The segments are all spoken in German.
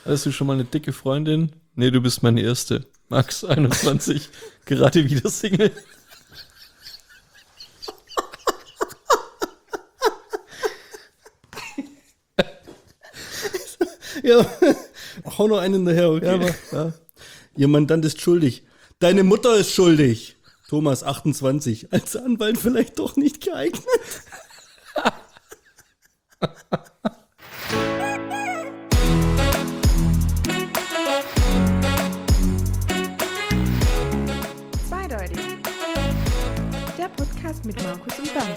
Hattest du schon mal eine dicke Freundin? Nee, du bist meine erste. Max, 21, gerade wieder Single. Ja, hau noch einen hinterher, okay. Ja, aber, ja. Ihr Mandant ist schuldig. Deine Mutter ist schuldig. Thomas, 28. Als Anwalt vielleicht doch nicht geeignet. Zweideutig. Der Podcast mit Markus und Bernd.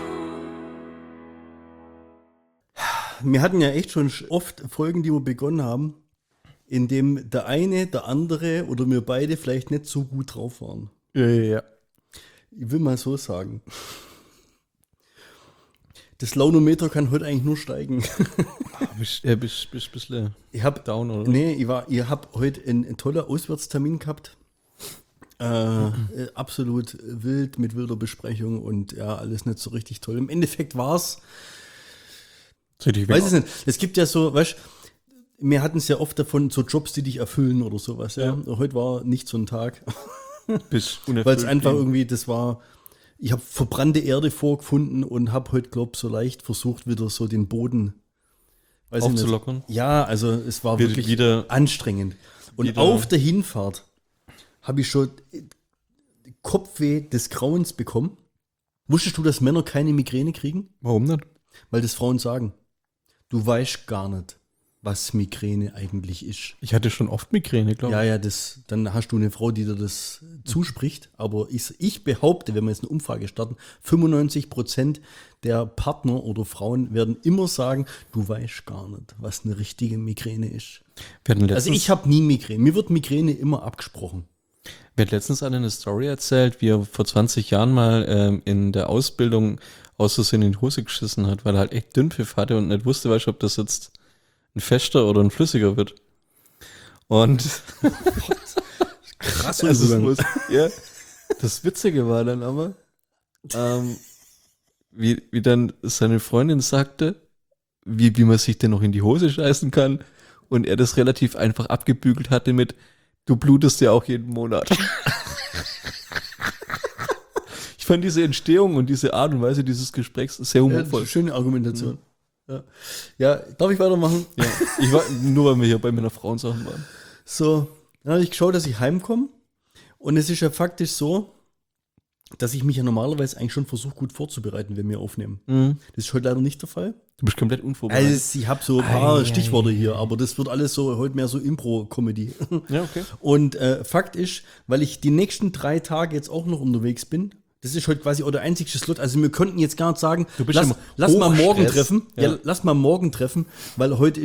Wir hatten ja echt schon oft Folgen, die wir begonnen haben, in dem der eine, der andere oder wir beide vielleicht nicht so gut drauf waren. Ja. Ich will mal so sagen. Das Launometer kann heute eigentlich nur steigen. Bist bisschen Ich habe down, oder? Nee, ich habe heute einen tollen Auswärtstermin gehabt. Absolut wild mit wilder Besprechung und ja, alles nicht so richtig toll. Im Endeffekt war es. Weiß ich nicht. Es gibt ja so, weißt du, wir hatten es ja oft davon, so Jobs, die dich erfüllen oder sowas. Ja. Heute war nicht so ein Tag. Weil es einfach irgendwie, ich habe verbrannte Erde vorgefunden und habe heute, glaube ich, so leicht versucht, wieder so den Boden aufzulockern. Ja, also es war wirklich wieder anstrengend. Und auf der Hinfahrt habe ich schon Kopfweh des Grauens bekommen. Wusstest du, dass Männer keine Migräne kriegen? Warum nicht? Weil das Frauen sagen. Du weißt gar nicht, was Migräne eigentlich ist. Ich hatte schon oft Migräne, glaube ich. Ja, dann hast du eine Frau, die dir das zuspricht. Aber ich behaupte, wenn wir jetzt eine Umfrage starten, 95% der Partner oder Frauen werden immer sagen, du weißt gar nicht, was eine richtige Migräne ist. Also ich habe nie Migräne. Mir wird Migräne immer abgesprochen. Mir hat letztens eine Story erzählt, wie er vor 20 Jahren mal in der Ausbildung aus Versehen in die Hose geschissen hat, weil er halt echt Dünnpfiff hatte und nicht wusste, ob das jetzt ein fester oder ein flüssiger wird. Und krass, das Witzige war dann aber, wie dann seine Freundin sagte, wie man sich denn noch in die Hose scheißen kann und er das relativ einfach abgebügelt hatte mit, du blutest ja auch jeden Monat. Ich fand diese Entstehung und diese Art und Weise dieses Gesprächs sehr humorvoll. Ja, schöne Argumentation. Ja, darf ich weitermachen? Ja, nur weil wir hier bei meiner Frauensachen waren. So, dann habe ich geschaut, dass ich heimkomme. Und es ist ja faktisch so, dass ich mich ja normalerweise eigentlich schon versuche, gut vorzubereiten, wenn wir aufnehmen. Mhm. Das ist heute leider nicht der Fall. Du bist komplett unvorbereitet. Also ich habe so ein paar Stichworte hier, aber das wird alles so heute mehr so Impro-Comedy. Ja, okay. Und Fakt ist, weil ich die nächsten 3 Tage jetzt auch noch unterwegs bin, das ist heute quasi auch der einzige Slot. Also wir könnten jetzt gar nicht sagen, lass mal morgen treffen. Ja, lass mal morgen treffen, weil heute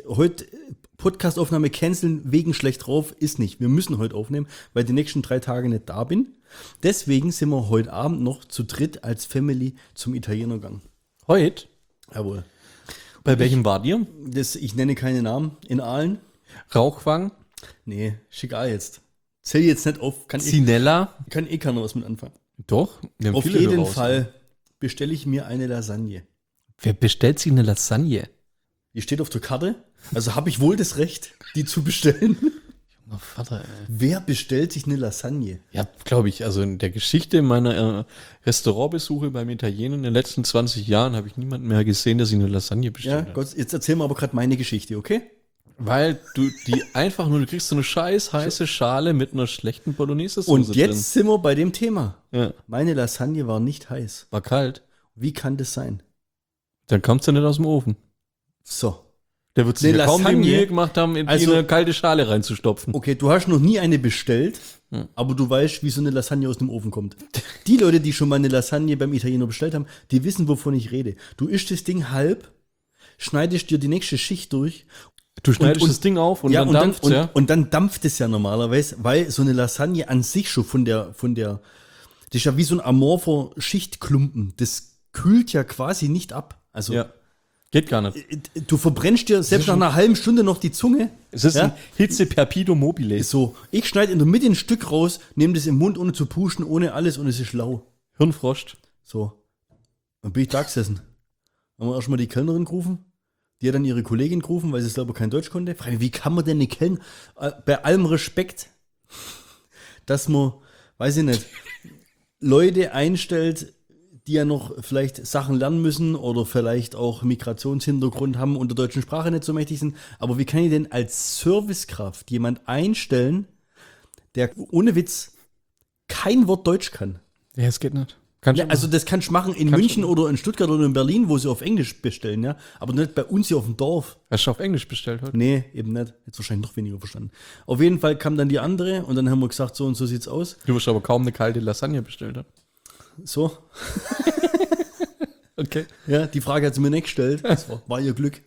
Podcastaufnahme canceln wegen schlecht drauf ist nicht. Wir müssen heute aufnehmen, weil die nächsten 3 Tage nicht da bin. Deswegen sind wir heute Abend noch zu dritt als Family zum Italiener gegangen. Heute? Jawohl. Bei welchem war dir? Ich nenne keine Namen. In Aalen? Rauchwang? Nee, schick jetzt. Zähl jetzt nicht auf. Zinella? Kann keiner was mit anfangen. Doch. Wir haben auf jeden Fall bestelle ich mir eine Lasagne. Wer bestellt sich eine Lasagne? Die steht auf der Karte. Also habe ich wohl das Recht, die zu bestellen. Junger Vater, ey. Wer bestellt sich eine Lasagne? Ja, glaube ich. Also in der Geschichte meiner Restaurantbesuche beim Italiener in den letzten 20 Jahren habe ich niemanden mehr gesehen, der sich eine Lasagne bestellt hat. Gott, jetzt erzähl mir aber gerade meine Geschichte, okay? Weil du du kriegst so eine scheiß heiße Schale mit einer schlechten Bolognese-Soße und jetzt sind wir bei dem Thema. Ja. Meine Lasagne war nicht heiß. War kalt. Wie kann das sein? Dann kommt sie ja nicht aus dem Ofen. So. Der wird sich ja kaum die Mühe gemacht haben, in eine kalte Schale reinzustopfen. Okay, du hast noch nie eine bestellt, aber du weißt, wie so eine Lasagne aus dem Ofen kommt. Die Leute, die schon mal eine Lasagne beim Italiener bestellt haben, die wissen, wovon ich rede. Du isst das Ding halb, schneidest dir die nächste Schicht durch. Du schneidest das Ding auf und dann dampft es, ja? Und dann dampft es ja normalerweise, weil so eine Lasagne an sich schon von der, das ist ja wie so ein amorpher Schichtklumpen. Das kühlt ja quasi nicht ab. Also ja. Geht gar nicht. Du verbrennst dir selbst nach einer halben Stunde noch die Zunge. Es ist ein Hitze perpetuo mobile. So, ich schneide in der Mitte ein Stück raus, nehme das im Mund, ohne zu puschen, ohne alles und es ist lau. Hirnfrost. So, dann bin ich da gesessen. Haben wir erstmal die Kellnerin gerufen. Die hat dann ihre Kollegin gerufen, weil sie selber kein Deutsch konnte. Frage mich, wie kann man denn nicht kennen? Bei allem Respekt, dass man, weiß ich nicht, Leute einstellt, die ja noch vielleicht Sachen lernen müssen oder vielleicht auch Migrationshintergrund haben und der deutschen Sprache nicht so mächtig sind. Aber wie kann ich denn als Servicekraft jemand einstellen, der ohne Witz kein Wort Deutsch kann? Ja, es geht nicht. Kannst Ja, du also das kannst du machen in Kannst München du- oder in Stuttgart oder in Berlin, wo sie auf Englisch bestellen, ja. Aber nicht bei uns hier auf dem Dorf. Hast du auf Englisch bestellt heute? Nee, eben nicht. Jetzt wahrscheinlich noch weniger verstanden. Auf jeden Fall kam dann die andere und dann haben wir gesagt, so und so sieht's aus. Du hast aber kaum eine kalte Lasagne bestellt. So, Okay. ja, die Frage hat sie mir nicht gestellt. Das war ihr Glück.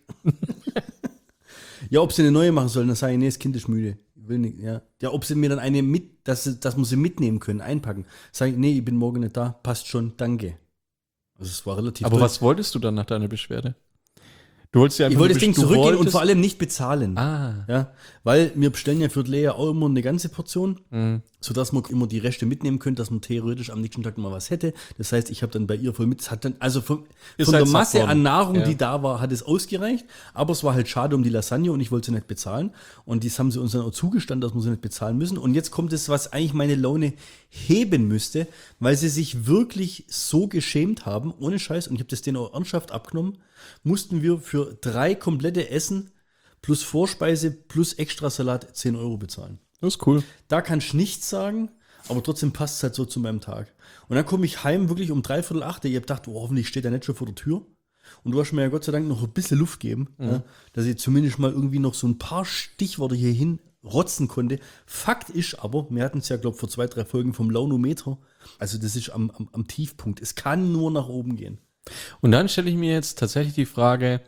Ja, ob sie eine neue machen sollen, dann sage ich, nee, das Kind ist müde. Ich will nicht, ja. Ja, ob sie mir dann eine dass wir sie mitnehmen können, einpacken. Sage ich, nee, ich bin morgen nicht da, passt schon, danke. Also es war relativ Aber toll. was wolltest du dann nach deiner Beschwerde? Du wolltest ja Ich einfach wollte nur das Ding du zurückgehen und wolltest- vor allem nicht bezahlen. Ah. Ja, weil wir bestellen ja für die Lea auch immer eine ganze Portion, Mhm. sodass man immer die Reste mitnehmen könnte, dass man theoretisch am nächsten Tag mal was hätte. Das heißt, ich habe dann bei ihr voll mit. Es hat dann, also von Ihr der seid satt Masse worden. an Nahrung, Ja. die da war, hat es ausgereicht. Aber es war halt schade um die Lasagne und ich wollte sie nicht bezahlen. Und das haben sie uns dann auch zugestanden, dass wir sie nicht bezahlen müssen. Und jetzt kommt es, was eigentlich meine Laune heben müsste, weil sie sich wirklich so geschämt haben, ohne Scheiß. Und ich habe das denen auch ernsthaft abgenommen. Mussten wir für 3 komplette Essen plus Vorspeise plus Extrasalat 10 Euro bezahlen. Das ist cool. Da kannst du nichts sagen, aber trotzdem passt es halt so zu meinem Tag. Und dann komme ich heim wirklich um 7:45. Ich habe gedacht, oh, hoffentlich steht er nicht schon vor der Tür. Und du hast mir ja Gott sei Dank noch ein bisschen Luft gegeben, ja, dass ich zumindest mal irgendwie noch so ein paar Stichworte hierhin rotzen konnte. Fakt ist aber, wir hatten es ja, glaube ich, vor 2, 3 Folgen vom Launometer. Also das ist am Tiefpunkt. Es kann nur nach oben gehen. Und dann stelle ich mir jetzt tatsächlich die Frage,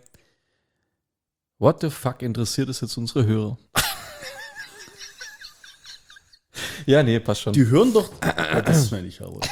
what the fuck interessiert es jetzt unsere Hörer? Ja, nee, passt schon. Die hören doch. Ja, das schneide ich aber.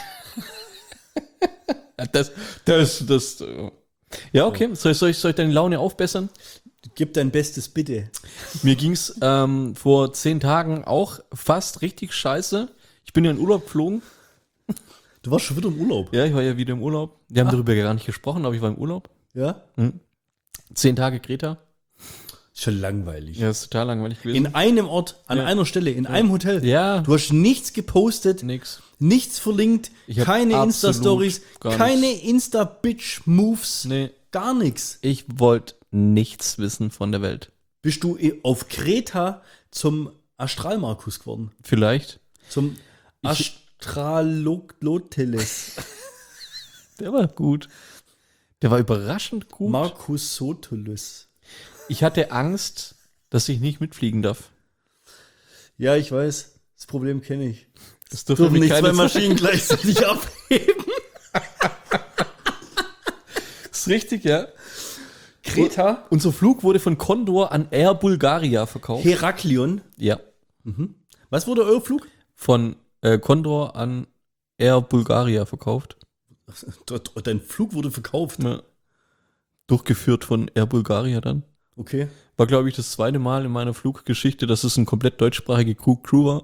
Das. Ja, okay. Soll ich deine Laune aufbessern? Gib dein Bestes bitte. Mir ging's vor 10 Tagen auch fast richtig scheiße. Ich bin ja in Urlaub geflogen. Du warst schon wieder im Urlaub. Ja, ich war ja wieder im Urlaub. Wir haben darüber gar nicht gesprochen, aber ich war im Urlaub. Ja? 10 Tage Kreta. Schon langweilig. Ja, ist total langweilig gewesen. In einem Ort, an Ja. einer Stelle, in einem Hotel. Ja. Du hast nichts gepostet, Nix. nichts verlinkt, Ich hab keine absolut Insta-Stories, gar keine Insta-Bitch-Moves, Nee. gar nichts. Ich wollte nichts wissen von der Welt. Bist du auf Kreta zum Astralmarkus geworden? Vielleicht. Zum Astraloteles. Der war gut. Der war überraschend gut. Markus Sotolis. Ich hatte Angst, dass ich nicht mitfliegen darf. Ja, ich weiß. Das Problem kenne ich. Das Dürfen nicht keine zwei Maschinen gleichzeitig abheben. Das ist richtig, ja. Kreta? Unser Flug wurde von Condor an Air Bulgaria verkauft. Heraklion. Ja. Was wurde euer Flug? Von Condor an Air Bulgaria verkauft. Dein Flug wurde verkauft. Ja. Durchgeführt von Air Bulgaria dann. Okay. War, glaube ich, das zweite Mal in meiner Fluggeschichte, dass es ein komplett deutschsprachige Crew war.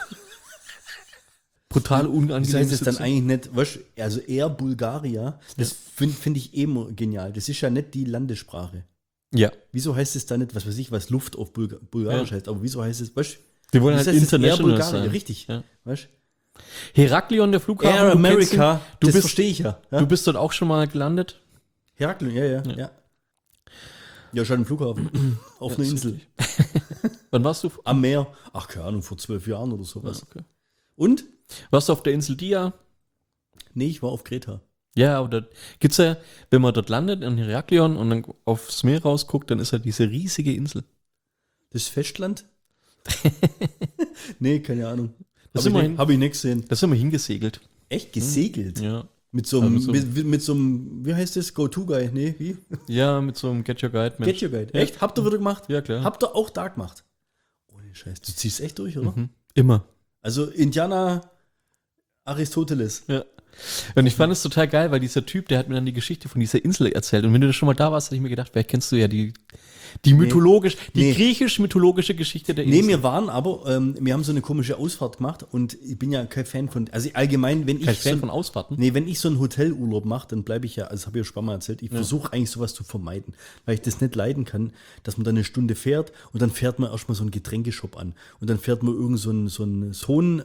Brutal unangenehm. Das heißt es dann sitzen. eigentlich nicht, weißt, also Air Bulgaria, das finde ich eh immer genial. Das ist ja nicht die Landessprache. Ja. Wieso heißt es da nicht, was weiß ich, was Luft auf Bulgarisch Ja. heißt, aber wieso heißt es, weißt Die wollen das halt heißt es Air international Bulgaria, sein. richtig. Ja. Weißt? Heraklion, der Flughafen. Air du kennst America, ihn. Du das bist, verstehe ich ja. du bist dort auch schon mal gelandet. Heraklion, ja. Ja, schon ein Flughafen. Auf einer Insel. Wann warst du? Am Meer. Ach, keine Ahnung, vor 12 Jahren oder sowas. Okay. Und? Warst du auf der Insel Dia? Nee, ich war auf Kreta. Ja, oder gibt's ja, wenn man dort landet in Heraklion und dann aufs Meer rausguckt, dann ist halt diese riesige Insel. Das ist Festland? Nee, keine Ahnung. Das Habe ich, immerhin- hab ich nicht gesehen. Da sind wir hingesegelt. Echt gesegelt? Ja. Mit so einem, Also so- mit so einem, wie heißt das? Go-To-Guy? Nee, wie? Ja, mit so einem Get Your Guide Mensch. Get Your Guide. Ja. Echt? Habt ihr wieder gemacht? Ja, klar. Habt ihr auch da gemacht? Ohne Scheiß. Du ziehst echt durch, oder? Mhm. Immer. Also Indiana Aristoteles. Ja. Und ich fand es total geil, weil dieser Typ, der hat mir dann die Geschichte von dieser Insel erzählt. Und wenn du schon mal da warst, hätte ich mir gedacht, vielleicht kennst du ja die griechisch-mythologische Geschichte der Insel. Nee, wir waren aber, wir haben so eine komische Ausfahrt gemacht und ich bin ja kein Fan von, also allgemein, wenn Kein ich Fan von Ausfahrten? Nee, wenn ich so einen Hotelurlaub mache, dann bleibe ich ja, also das habe ich ja schon mal erzählt, ich versuche eigentlich sowas zu vermeiden, weil ich das nicht leiden kann, dass man dann eine Stunde fährt und dann fährt man erstmal so einen Getränkeshop an und dann fährt man irgend so einen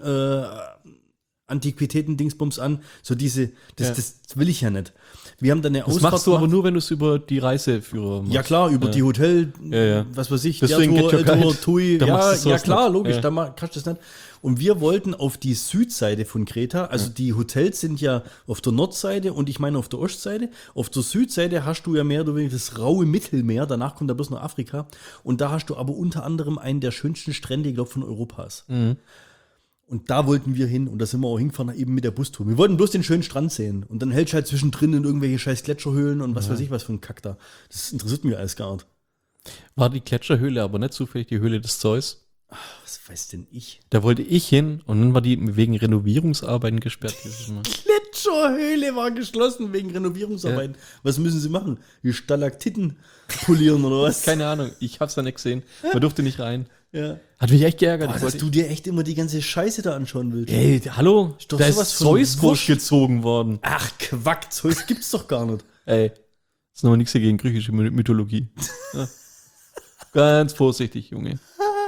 Antiquitäten-Dingsbums an, so das will ich ja nicht. Wir haben dann eine Das machst du aber nur, wenn du es über die Reiseführer machst. Ja klar, über die Hotel, Ja. was weiß ich, Deswegen der Tour, Get Your Guide. TUI, Da machst du sowas klar, nicht. logisch, Ja. da kannst du das nicht. Und wir wollten auf die Südseite von Kreta, also die Hotels sind ja auf der Nordseite und ich meine auf der Ostseite. Auf der Südseite hast du ja mehr oder weniger das raue Mittelmeer, danach kommt da bloß noch Afrika. Und da hast du aber unter anderem einen der schönsten Strände, ich glaube, von Europas. Und da wollten wir hin und da sind wir auch hingefahren, eben mit der Bustour. Wir wollten bloß den schönen Strand sehen. Und dann hältst du halt zwischendrin in irgendwelche scheiß Gletscherhöhlen und was weiß ich was für ein Kack da. Das interessiert mich alles gar nicht. War die Gletscherhöhle aber nicht zufällig die Höhle des Zeus? Was weiß denn ich? Da wollte ich hin und dann war die wegen Renovierungsarbeiten gesperrt dieses Mal. Gletscherhöhle war geschlossen wegen Renovierungsarbeiten. Was müssen sie machen? Die Stalaktiten polieren oder was? Keine Ahnung, ich hab's da nicht gesehen. Man durfte nicht rein. Ja. Hat mich echt geärgert. Boah, dass du dir echt immer die ganze Scheiße da anschauen willst. Ey, hallo? doch Da sowas ist von Zeus wurscht. großgezogen worden. Ach, Quack, Zeus gibt's doch gar nicht. Ey, ist nochmal nichts gegen griechische Mythologie. Ja. Ganz vorsichtig, Junge.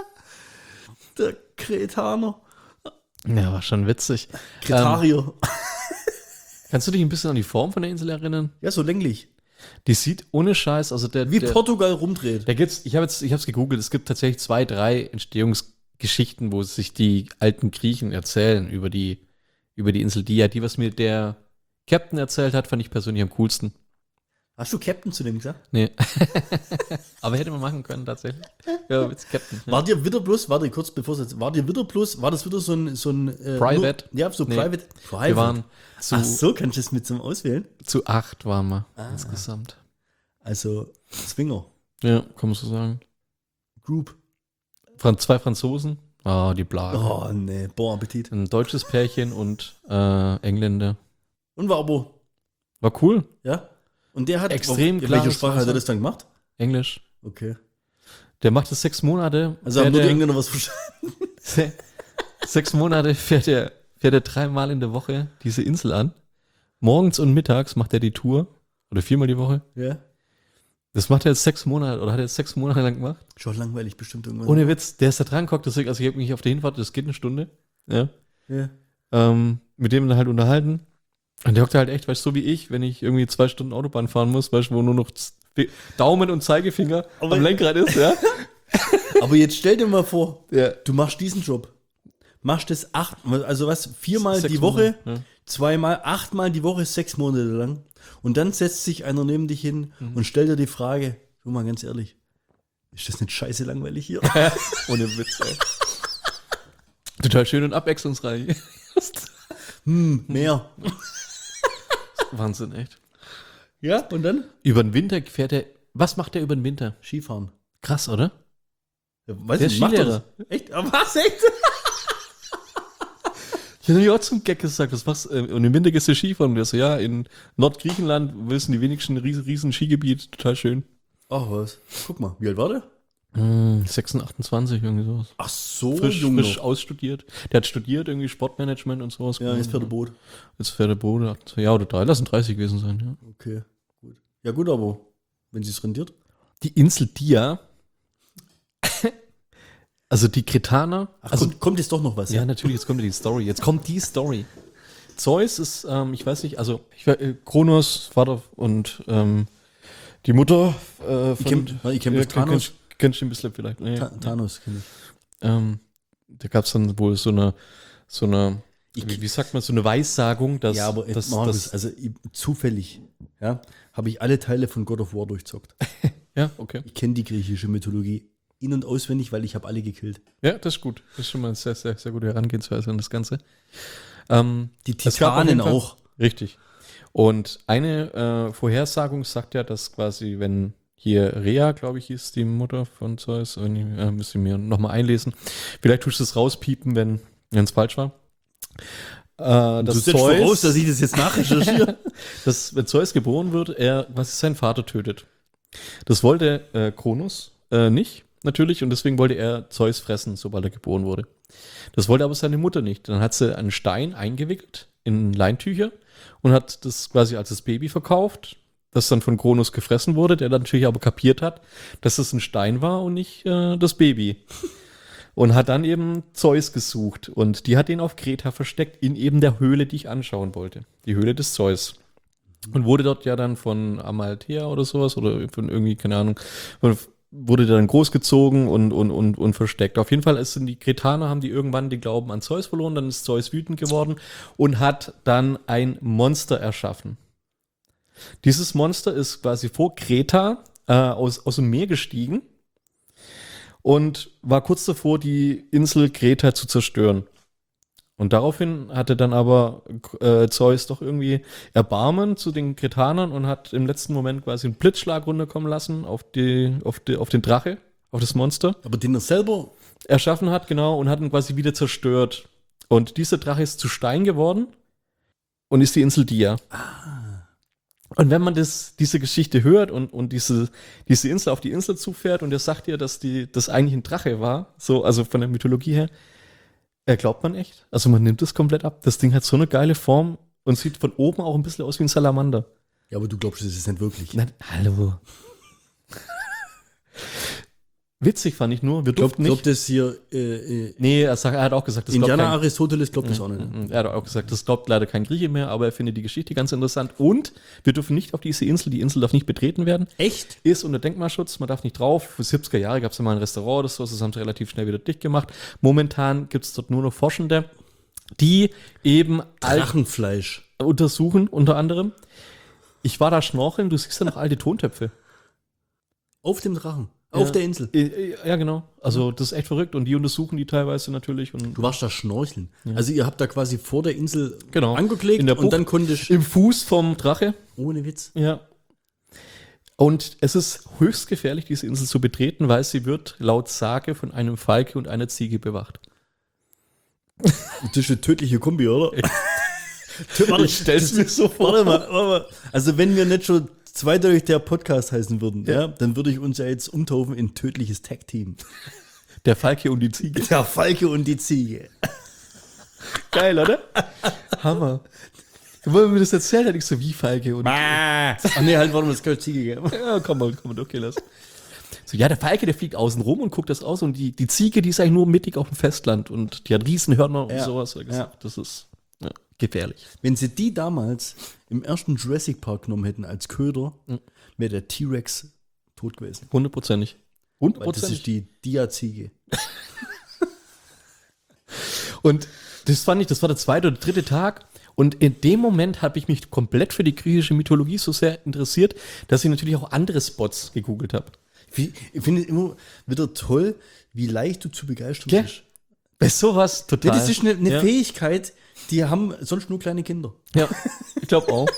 Der Kretaner. Ja, war schon witzig. Kretarier. Kannst du dich ein bisschen an die Form von der Insel erinnern? Ja, so länglich. Die sieht ohne Scheiß, also Wie Portugal rumdreht. da gibt's, ich hab's gegoogelt, es gibt tatsächlich 2, 3 Entstehungsgeschichten, wo sich die alten Griechen erzählen über die Insel Dia. Die, was mir der Captain erzählt hat, fand ich persönlich am coolsten. Hast du Captain zu dem gesagt? Nee. Aber hätte man machen können, tatsächlich. Ja, jetzt Captain. Ja. War dir wieder bloß, warte kurz, bevor es jetzt, war das wieder so ein Private? Ja, so Nee. Private. Wir waren Ach so, kannst du das mit zum Auswählen? zu 8 waren wir insgesamt. Also, Swinger. Ja, kann man so sagen. Group. 2 Franzosen. Ah, die Blagen. Oh, nee, boah, Appetit. Ein deutsches Pärchen und Engländer. Und war aber, War cool. ja? Und der hat, Extrem in welcher klares Sprache hat er Wasser. das dann gemacht? Englisch. Okay. Der macht das 6 Monate. Also haben fährt nur die er- Engländer was verstanden. 6 Monate fährt er 3-mal in der Woche diese Insel an. Morgens und mittags macht er die Tour. Oder 4-mal die Woche. Ja. Das macht er jetzt 6 Monate, oder hat er jetzt 6 Monate lang gemacht? Schon langweilig bestimmt irgendwann. Ohne Witz, der ist da dran geguckt, deswegen, also ich habe mich auf die Hinfahrt, das geht eine Stunde. Ja. Ja. Mit dem dann halt unterhalten. Und der hockt halt echt, weißt du, so wie ich, wenn ich irgendwie 2 Stunden Autobahn fahren muss, weißt du, wo nur noch Daumen und Zeigefinger Aber- am Lenkrad ist, ja. Aber jetzt stell dir mal vor, Ja. du machst diesen Job. Machst das 4-mal 6 die Woche, Monate, 2-mal, 8-mal die Woche, 6 Monate lang. Und dann setzt sich einer neben dich hin und stellt dir die Frage, du mal ganz ehrlich, ist das nicht scheiße langweilig hier? Ohne Witz, ey. Total schön und abwechslungsreich. Mehr. Wahnsinn, echt. Ja, und dann? Über den Winter fährt er. Was macht er über den Winter? Skifahren. Krass, oder? Ja, weiß Der ich nicht, macht er Skilehrer. das? Echt? Aber was, echt? Ich habe auch zum Gag gesagt, das machst und im Winter gehst du Skifahren. Und der so, ja, in Nordgriechenland wissen die wenigsten riesen Skigebiet, total schön. Ach was. Guck mal, wie alt war der? 26, 28, irgendwie sowas. Ach so, Frisch noch. ausstudiert. Der hat studiert, irgendwie Sportmanagement und sowas. Ja, jetzt fährt der Boot. Jetzt fährt der Boot, 28, ja, oder 3, lassen 30 gewesen sein, ja. Okay, gut. Ja gut, aber wenn sie es rendiert. Die Insel Dia, also die Kretaner, Ach, also kommt jetzt doch noch was. ja, natürlich, jetzt kommt die Story. Jetzt kommt die Story. Zeus ist, ich weiß nicht, also Kronos, Vater und die Mutter von... Ich kenn bloß Thanos. Kennst du ein bisschen vielleicht? Nee. Thanos kenne ich. Da gab es dann wohl so eine wie sagt man, so eine Weissagung, dass... Ja, aber dass, Markus, also zufällig, ja, habe ich alle Teile von God of War durchzockt. ja, okay. Ich kenne die griechische Mythologie in- und auswendig, weil ich habe alle gekillt. Ja, das ist gut. Das ist schon mal eine sehr, sehr, sehr gute Herangehensweise an das Ganze. Die Es gab auf Titanen jeden Fall- auch. Richtig. Und eine Vorhersagung sagt ja, dass quasi, wenn hier Rhea, glaube ich, hieß die Mutter von Zeus, müsste ich mir nochmal einlesen. Vielleicht tust du es rauspiepen, wenn es falsch war. dass Du setzt voraus, dass ich das jetzt nachrecherchiere. dass, wenn Zeus geboren wird, er quasi seinen Vater tötet. Das wollte Kronos nicht, natürlich, und deswegen wollte er Zeus fressen, sobald er geboren wurde. Das wollte aber seine Mutter nicht. Dann hat sie einen Stein eingewickelt in Leintücher und hat das quasi als das Baby verkauft, das dann von Kronos gefressen wurde, der dann natürlich aber kapiert hat, dass es ein Stein war und nicht das Baby. Und hat dann eben Zeus gesucht. Und die hat ihn auf Kreta versteckt, in eben der Höhle, die ich anschauen wollte. Die Höhle des Zeus. Und wurde dort ja dann von Amalthea oder sowas, oder von irgendwie, keine Ahnung, wurde dann großgezogen und versteckt. Auf jeden Fall sind die Kretaner, haben die irgendwann den Glauben an Zeus verloren, dann ist Zeus wütend geworden und hat dann ein Monster erschaffen. Dieses Monster ist quasi vor Kreta aus dem Meer gestiegen und war kurz davor, die Insel Kreta zu zerstören. Und daraufhin hatte dann aber Zeus doch irgendwie Erbarmen zu den Kretanern und hat im letzten Moment quasi einen Blitzschlag runterkommen lassen auf den Drache, auf das Monster. Aber den er selber Erschaffen hat, genau, und hat ihn quasi wieder zerstört. Und dieser Drache ist zu Stein geworden und ist die Insel Dia. Und wenn man diese Geschichte hört und diese Insel auf die Insel zufährt und er sagt ihr, dass das eigentlich ein Drache war, so, also von der Mythologie her, glaubt man echt. Also man nimmt es komplett ab. Das Ding hat so eine geile Form und sieht von oben auch ein bisschen aus wie ein Salamander. Ja, aber du glaubst, das ist nicht wirklich. Na, hallo. Witzig fand ich nur, wir durften nicht. Glaubt das hier Nee, er hat auch gesagt, das glaubt Indianer kein, Aristoteles glaubt das auch nicht. er hat auch gesagt, das glaubt leider kein Grieche mehr, aber er findet die Geschichte ganz interessant. Und wir dürfen nicht auf diese Insel, die Insel darf nicht betreten werden. Echt? Ist unter Denkmalschutz, man darf nicht drauf. Für 70er Jahre gab es ja mal ein Restaurant oder so, das haben sie relativ schnell wieder dicht gemacht. Momentan gibt es dort nur noch Forschende, die eben Drachenfleisch untersuchen, unter anderem. Ich war da schnorcheln, du siehst ja noch alte Tontöpfe. auf dem Drachen. Auf der Insel. Ja, genau. Also das ist echt verrückt und die untersuchen die teilweise natürlich. Und Du warst da schnorcheln. Ja. Also ihr habt da quasi vor der Insel genau. angelegt In der und Bucht, dann konntest im Fuß vom Drache. ohne Witz. Ja. Und es ist höchst gefährlich, diese Insel zu betreten, weil sie wird laut Sage von einem Falke und einer Ziege bewacht. Das ist eine tödliche Kombi, oder? Ich stell's mir so vor. Warte mal. Also wenn wir nicht schon zweideutig der Podcast heißen würden, ja, dann würde ich uns ja jetzt umtaufen in tödliches Tag-Team. Der Falke und die Ziege. Der Falke und die Ziege. Geil, oder? Hammer. Wo mir das erzählt hat, ich so wie Falke und Ach nee, halt, warte mal, das kann Ziege geben. ja, komm mal, okay, lass. So, ja, der Falke, der fliegt außen rum und guckt das aus und die Ziege, die ist eigentlich nur mittig auf dem Festland und die hat Riesenhörner und sowas. Ja. Das ist gefährlich. Wenn sie die damals im ersten Jurassic Park genommen hätten als Köder, wäre der T-Rex tot gewesen. 100%ig. Weil das ist die Dia-Ziege. Und das fand ich, das war der zweite oder dritte Tag. Und in dem Moment habe ich mich komplett für die griechische Mythologie so sehr interessiert, dass ich natürlich auch andere Spots gegoogelt habe. Ich finde es immer wieder toll, wie leicht du zu begeistern Ja. bist. Bei sowas total. Ja, das ist eine Ja. Fähigkeit, die haben sonst nur kleine Kinder. Ja, ich glaube auch.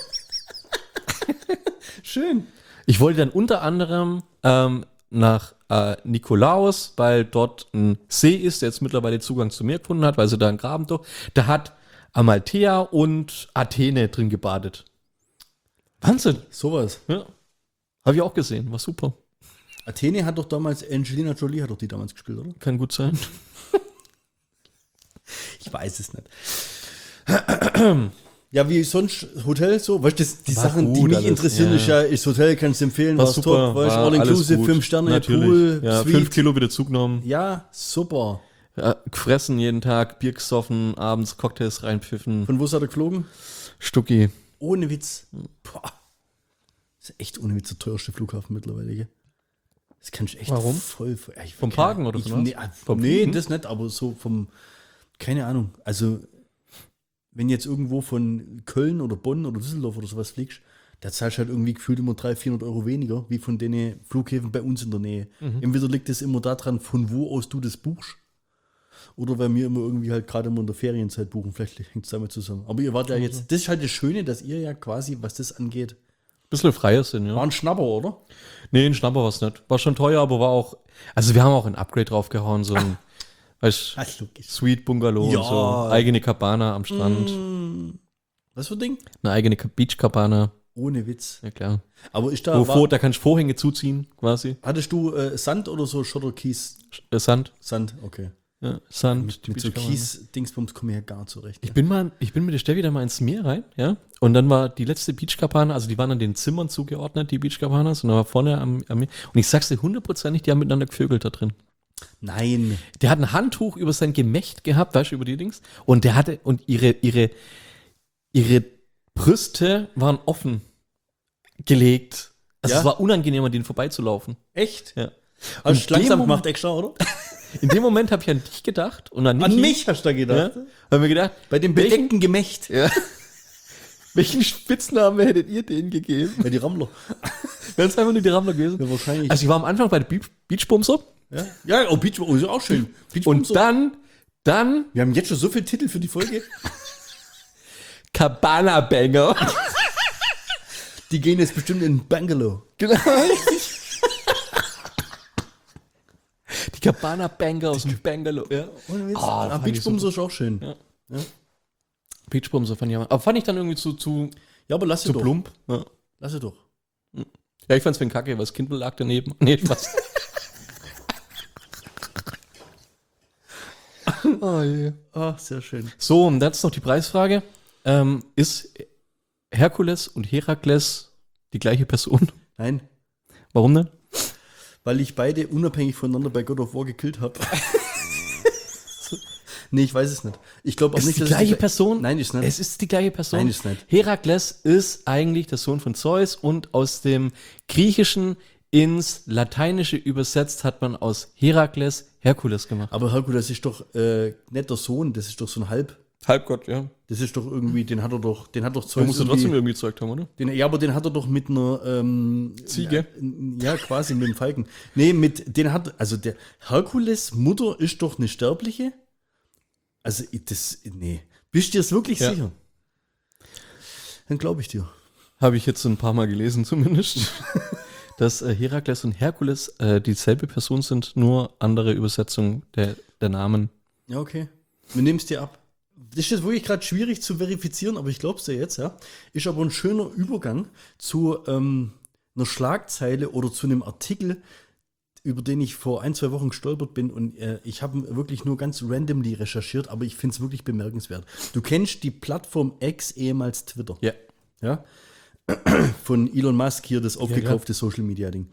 Schön. Ich wollte dann unter anderem nach Nikolaos, weil dort ein See ist, der jetzt mittlerweile Zugang zu mir gefunden hat, weil sie da einen Graben durch. Da hat Amalthea und Athene drin gebadet. Wahnsinn. Sowas. Ja. Habe ich auch gesehen, war super. Athene hat doch damals, Angelina Jolie hat doch die damals gespielt, oder? Kann gut sein. Ich weiß es nicht. Ja, wie sonst Hotel so? Weißt du, die War Sachen, die gut mich alles, interessieren, ja. ist ja, ist Hotel, kannst du empfehlen, War war's super, top, weißt du, war all alles inclusive, gut. 5 Sterne, Natürlich. Pool, Ja, Suite. 5 Kilo wieder zugenommen. Ja, super. Ja, gefressen jeden Tag, Bier gesoffen, abends Cocktails reinpfiffen. Von wo ist er geflogen? Stucki. Ohne Witz. Boah. Das ist echt ohne Witz der teuerste Flughafen mittlerweile, gell? Das kannst du echt Warum? voll... Vom Parken oder so? Nee, Vom nee, Fliegen? das nicht, aber so vom... Keine Ahnung. Also, wenn jetzt irgendwo von Köln oder Bonn oder Düsseldorf oder sowas fliegst, da zahlst du halt irgendwie gefühlt immer 300-400 Euro weniger, wie von den Flughäfen bei uns in der Nähe. Entweder liegt es immer daran, von wo aus du das buchst, oder weil wir immer irgendwie halt gerade immer in der Ferienzeit buchen. Vielleicht hängt es damit zusammen. Aber ihr wart ja jetzt... Das ist halt das Schöne, dass ihr ja quasi, was das angeht, Bisschen freier sind, ja. war ein Schnapper, oder? Nee, ein Schnapper war es nicht. War schon teuer, aber war auch. Also, wir haben auch ein Upgrade draufgehauen, so ein Weißt Ach, logisch. Suite Bungalow Ja. und so. Eigene Cabana am Strand. Was für ein Ding? Eine eigene Beach Cabana. Ohne Witz. Ja, klar. Aber ist da, Da kannst du Vorhänge zuziehen, quasi. hattest du Sand oder so Schotterkies? Sand. Sand, okay. Ja, Sand. Mit so Beach Cabana. Kies-Dingsbums komme ich ja gar zurecht. Ich bin mit der Steffi da mal ins Meer rein, ja. Und dann war die letzte Beach Cabana, also die waren an den Zimmern zugeordnet, die Beach Cabanas, und dann war vorne am Meer. Und ich sag's dir 100%, die haben miteinander gevögelt da drin. Nein. Der hat ein Handtuch über sein Gemächt gehabt, weißt du, über die Dings. Und der hatte, und ihre Brüste waren offen gelegt. Also Ja? es war unangenehm, an denen vorbeizulaufen. Echt? Ja. Hast du in langsam dem gemacht extra, oder? In dem Moment habe ich an dich gedacht und an Niki. An mich hast du da gedacht. Ja, haben wir gedacht, Bei dem bedeckten Gemächt. ja, welchen Spitznamen hättet ihr denen gegeben? Ja, die Rammler. Wären es einfach nur die Rammler gewesen? Ja, wahrscheinlich. Also ich war am Anfang bei der Beachbumser Ja, ja, oh, Beach, oh, ist auch schön. Beach und dann wir haben jetzt schon so viele Titel für die Folge. Cabana Banger. Die gehen jetzt bestimmt in Bangalore. Genau. Die Cabana Banger aus dem Bangalore. Ja. Ohne Witz. fand ich Beachbumser ist auch schön. Ja. Beachbumser fand ich aber fand ich dann irgendwie zu Ja, aber lass sie doch. plump. Ja. Lass sie doch. Ja, ich fand's für ein Kacke, weil das Kind lag daneben. Nee, Spaß. Oh je. Ah, sehr schön. So, und jetzt noch die Preisfrage. Ist Herkules und Herakles die gleiche Person? Nein, Warum denn? weil ich beide unabhängig voneinander bei God of War gekillt habe. Nee, ich weiß es nicht. Ich glaube auch Ist nicht, die dass gleiche es Person? Nein, ist nicht. Es ist die gleiche Person. Nein, ist nicht. Herakles ist eigentlich der Sohn von Zeus und aus dem Griechischen ins Lateinische übersetzt hat man aus Herakles Herkules gemacht. Aber Herkules ist doch nicht der Sohn, das ist doch so ein Halb. Halbgott, ja. Das ist doch irgendwie, den hat doch Zeus Man muss ja trotzdem irgendwie, irgendwie gezeugt haben, oder? ja, aber den hat er doch mit einer Ziege? Ja, quasi mit dem Falken. Nee, also der Herkules Mutter ist doch eine Sterbliche. Also nee. Bist du dir das wirklich Ja. sicher? Dann glaube ich dir. Habe ich jetzt ein paar Mal gelesen zumindest. Dass Herakles und Herkules dieselbe Person sind, nur andere Übersetzung der Namen. Ja, okay. Wir nehmen es dir ab. Das ist jetzt wirklich gerade schwierig zu verifizieren, aber ich glaube es dir jetzt, ja. Ist aber ein schöner Übergang zu einer Schlagzeile oder zu einem Artikel, über den ich vor 1-2 Wochen gestolpert bin und ich habe wirklich nur ganz randomly recherchiert, aber ich finde es wirklich bemerkenswert. Du kennst die Plattform X, ehemals Twitter. Ja. Ja? Von Elon Musk hier, das aufgekaufte Social-Media-Ding.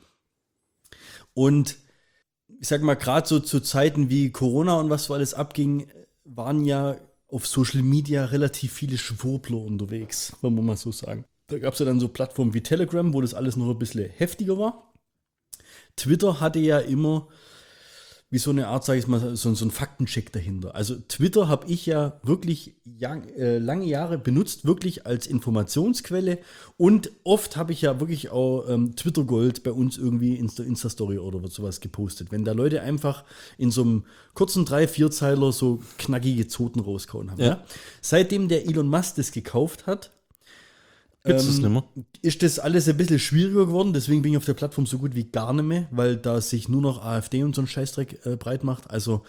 Und ich sag mal, gerade so zu Zeiten wie Corona und was so alles abging, waren ja auf Social Media relativ viele Schwurbler unterwegs, wollen wir mal so sagen. Da gab es ja dann so Plattformen wie Telegram, wo das alles noch ein bisschen heftiger war. Twitter hatte ja immer wie so eine Art, sage ich mal, so ein Faktencheck dahinter. Also Twitter habe ich ja wirklich lange Jahre benutzt, wirklich als Informationsquelle und oft habe ich ja wirklich auch Twitter Gold bei uns irgendwie in der Insta-Story oder sowas gepostet. Wenn da Leute einfach in so einem kurzen 3-4-Zeiler so knackige Zoten rausgehauen haben. Ja. Ja? Seitdem der Elon Musk das gekauft hat, Gibt's das nicht mehr? ist das alles ein bisschen schwieriger geworden. Deswegen bin ich auf der Plattform so gut wie gar nicht mehr, weil da sich nur noch AfD und so ein Scheißdreck breit macht. Also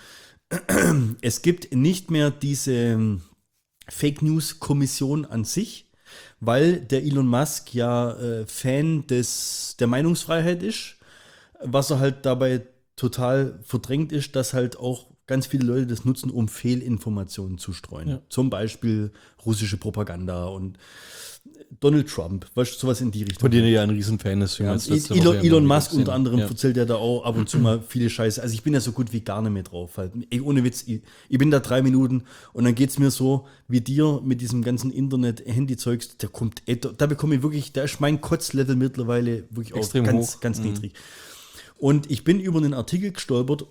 es gibt nicht mehr diese Fake News Kommission an sich, weil der Elon Musk ja Fan der Meinungsfreiheit ist, was er halt dabei total verdrängt ist, dass halt auch ganz viele Leute das nutzen, um Fehlinformationen zu streuen. Ja. Zum Beispiel russische Propaganda und Donald Trump, weißt du, sowas in die Richtung. Von denen er ja ein Riesenfan ist. Ja, letzte Elon, Woche ja Elon mal Musk gesehen. unter anderem Ja. erzählt ja da auch ab und zu mal viele Scheiße. Also ich bin ja so gut wie gar nicht mehr drauf. Halt. Ey, ohne Witz, ich bin da 3 Minuten und dann geht es mir so wie dir mit diesem ganzen Internet-Handy-Zeugs. Da bekomme ich wirklich, da ist mein Kotzlevel mittlerweile wirklich Extrem auch ganz, hoch. ganz niedrig. Und ich bin über einen Artikel gestolpert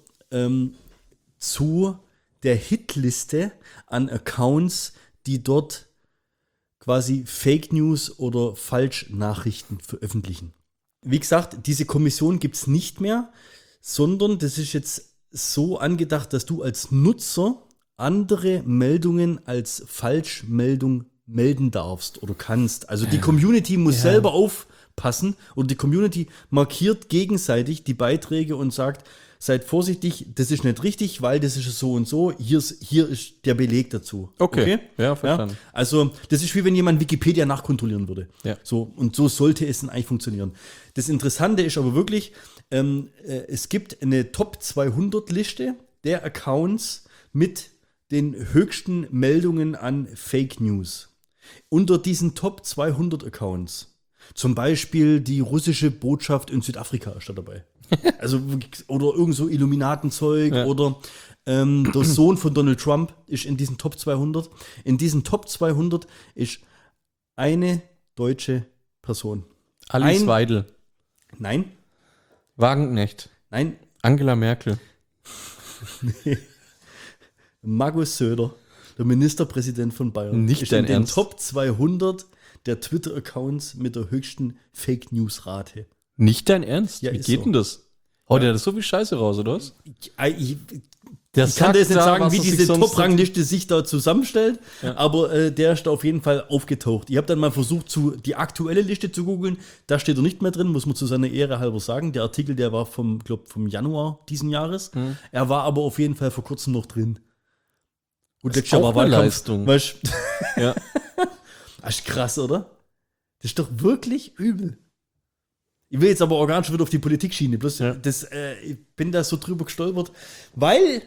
zu der Hitliste an Accounts, die dort quasi Fake News oder Falschnachrichten veröffentlichen. Wie gesagt, diese Kommission gibt es nicht mehr, sondern das ist jetzt so angedacht, dass du als Nutzer andere Meldungen als Falschmeldung melden darfst oder kannst. Also die Community muss selber aufpassen und die Community markiert gegenseitig die Beiträge und sagt, seid vorsichtig, das ist nicht richtig, weil das ist so und so. Hier ist der Beleg dazu. Okay. Ja, verstanden. Also, das ist wie wenn jemand Wikipedia nachkontrollieren würde. Ja. So, und so sollte es dann eigentlich funktionieren. Das Interessante ist aber wirklich, es gibt eine Top 200 Liste der Accounts mit den höchsten Meldungen an Fake News. Unter diesen Top 200 Accounts, zum Beispiel die russische Botschaft in Südafrika ist da dabei. Also, oder irgend so Illuminatenzeug oder der Sohn von Donald Trump ist in diesen Top 200. In diesen Top 200 ist eine deutsche Person. Alice Weidel. Nein, Wagenknecht. nein, Angela Merkel. Markus Söder, der Ministerpräsident von Bayern, Nicht ist dein in den Ernst? Top 200 der Twitter-Accounts mit der höchsten Fake-News-Rate. Nicht dein Ernst? Ja, Wie ist geht so. denn das? Oh, der hat so viel Scheiße raus, oder was? Ich kann dir jetzt nicht sagen, wie diese Top-Rangliste sich da zusammenstellt, aber der ist da auf jeden Fall aufgetaucht. Ich habe dann mal versucht, die aktuelle Liste zu googeln. Da steht er nicht mehr drin, muss man zu seiner Ehre halber sagen. Der Artikel, der war vom Januar diesen Jahres. Er war aber auf jeden Fall vor kurzem noch drin. Und Das ist auch eine Leistung. Weißt, Ja. das ist krass, oder? Das ist doch wirklich übel. Ich will jetzt aber auch gar nicht wieder auf die Politikschiene. Bloß ich bin da so drüber gestolpert, weil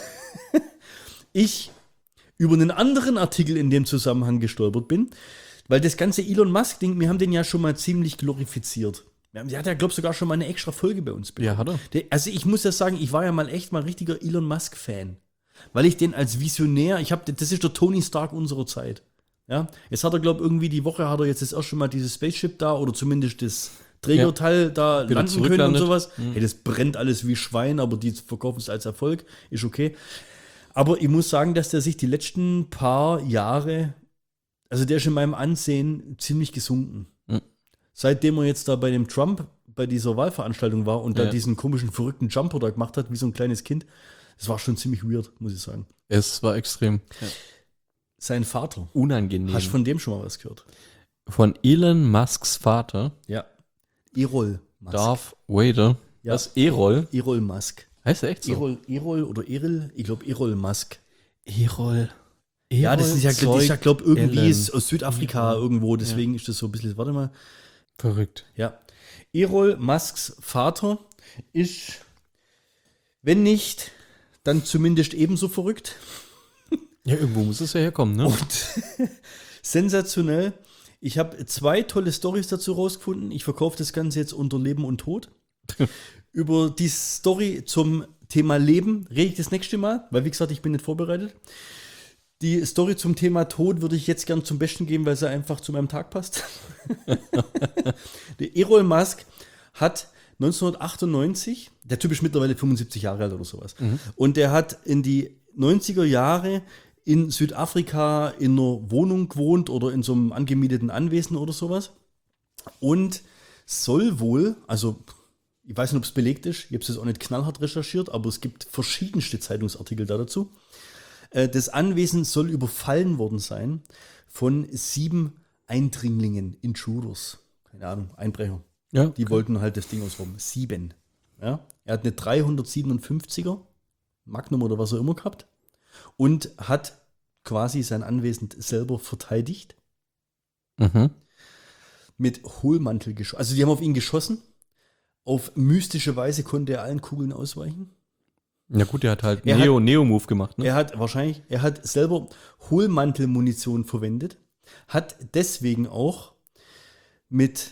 ich über einen anderen Artikel in dem Zusammenhang gestolpert bin, weil das ganze Elon Musk-Ding, wir haben den ja schon mal ziemlich glorifiziert. Der hat ja, glaube ich, sogar schon mal eine extra Folge bei uns bekommen. Ja, hat er. Also ich muss ja sagen, ich war ja mal echt mal richtiger Elon Musk-Fan. Weil ich den als Visionär, das ist der Tony Stark unserer Zeit. Ja, jetzt hat er, glaube ich, irgendwie die Woche hat er jetzt das erste Mal dieses Spaceship da oder zumindest das Trägerteil da Wieder landen können und zurücklandet. sowas. Hey, das brennt alles wie Schwein, aber die verkaufen es als Erfolg, ist okay. Aber ich muss sagen, dass der sich die letzten paar Jahre, also der ist in meinem Ansehen ziemlich gesunken. Seitdem er jetzt da bei dem Trump, bei dieser Wahlveranstaltung war und da diesen komischen, verrückten Jumper da gemacht hat, wie so ein kleines Kind, das war schon ziemlich weird, muss ich sagen. Es war extrem Sein Vater. unangenehm. Hast du von dem schon mal was gehört? Von Elon Musks Vater, Ja. Errol Musk. Darth Vader. Ja. Was? Errol? Errol Musk. Heißt er echt so? Errol oder Errol? Ich glaube Errol Musk. Errol. Ja, das ist ja, glaube irgendwie Ellen. ist aus Südafrika irgendwo, deswegen ist das so ein bisschen, warte mal. Verrückt. Ja. Errol Musks Vater ist, wenn nicht, dann zumindest ebenso verrückt. Ja, irgendwo muss es ja herkommen, ne? Und sensationell. Ich habe 2 tolle Storys dazu rausgefunden. Ich verkaufe das Ganze jetzt unter Leben und Tod. Über die Story zum Thema Leben rede ich das nächste Mal, weil wie gesagt, ich bin nicht vorbereitet. Die Story zum Thema Tod würde ich jetzt gern zum Besten geben, weil sie einfach zu meinem Tag passt. Der Errol Musk hat 1998, der Typ ist mittlerweile 75 Jahre alt oder sowas, und der hat in die 90er Jahre in Südafrika in einer Wohnung gewohnt oder in so einem angemieteten Anwesen oder sowas und soll wohl, also ich weiß nicht, ob es belegt ist, ich habe es jetzt auch nicht knallhart recherchiert, aber es gibt verschiedenste Zeitungsartikel dazu. Das Anwesen soll überfallen worden sein von 7 Eindringlingen, Intruders. Keine Ahnung, Einbrecher. Ja. Die wollten halt das Ding ausrauben. 7. Ja? Er hat eine 357er Magnum oder was auch immer gehabt und hat quasi sein Anwesen selber verteidigt mit Hohlmantel geschossen. Also die haben auf ihn geschossen. Auf mystische Weise konnte er allen Kugeln ausweichen. Ja gut, der hat halt Er Neo-Move gemacht, ne? Er hat selber Hohlmantelmunition verwendet, hat deswegen auch mit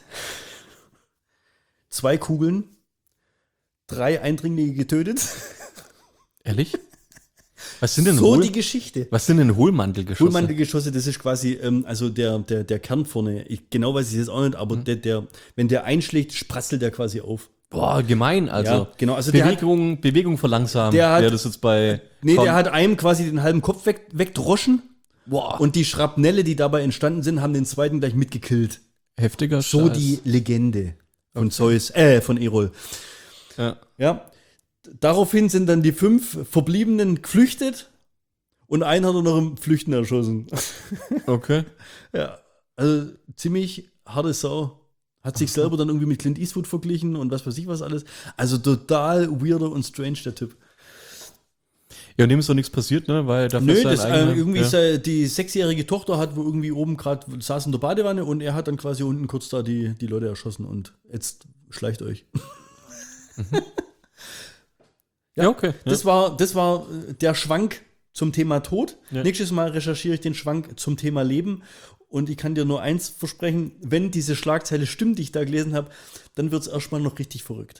2 Kugeln 3 Eindringlinge getötet. Ehrlich? Was sind denn So die Geschichte. Was sind denn Hohlmantelgeschosse? Hohlmantelgeschosse, das ist quasi, also der Kern vorne, genau weiß ich jetzt auch nicht, aber wenn der einschlägt, spratzelt der quasi auf. Boah, gemein, also. Ja, genau, also Bewegung verlangsamen. der hat- wäre das jetzt bei. Nee, Komm. der hat einem quasi den halben Kopf wegdroschen Boah, und die Schrapnelle, die dabei entstanden sind, haben den zweiten gleich mitgekillt. heftiger So Scheiß. die Legende von von Errol. Ja. Ja. Daraufhin sind dann die 5 Verbliebenen geflüchtet und einen hat er noch im Flüchten erschossen. Okay. Ja, also ziemlich harte Sau. Hat sich selber dann irgendwie mit Clint Eastwood verglichen und was weiß ich was alles. Also total weirder und strange, der Typ. Ja, und dem ist doch nichts passiert, ne? Weil dafür Nö, sein das, eigener- irgendwie ja. ist die 6-jährige Tochter hat wo irgendwie oben gerade saß in der Badewanne und er hat dann quasi unten kurz da die Leute erschossen und jetzt schleicht euch. Ja, okay. Ja. Das war der Schwank zum Thema Tod. Ja. Nächstes Mal recherchiere ich den Schwank zum Thema Leben. Und ich kann dir nur eins versprechen, wenn diese Schlagzeile stimmt, die ich da gelesen habe, dann wird es erstmal noch richtig verrückt.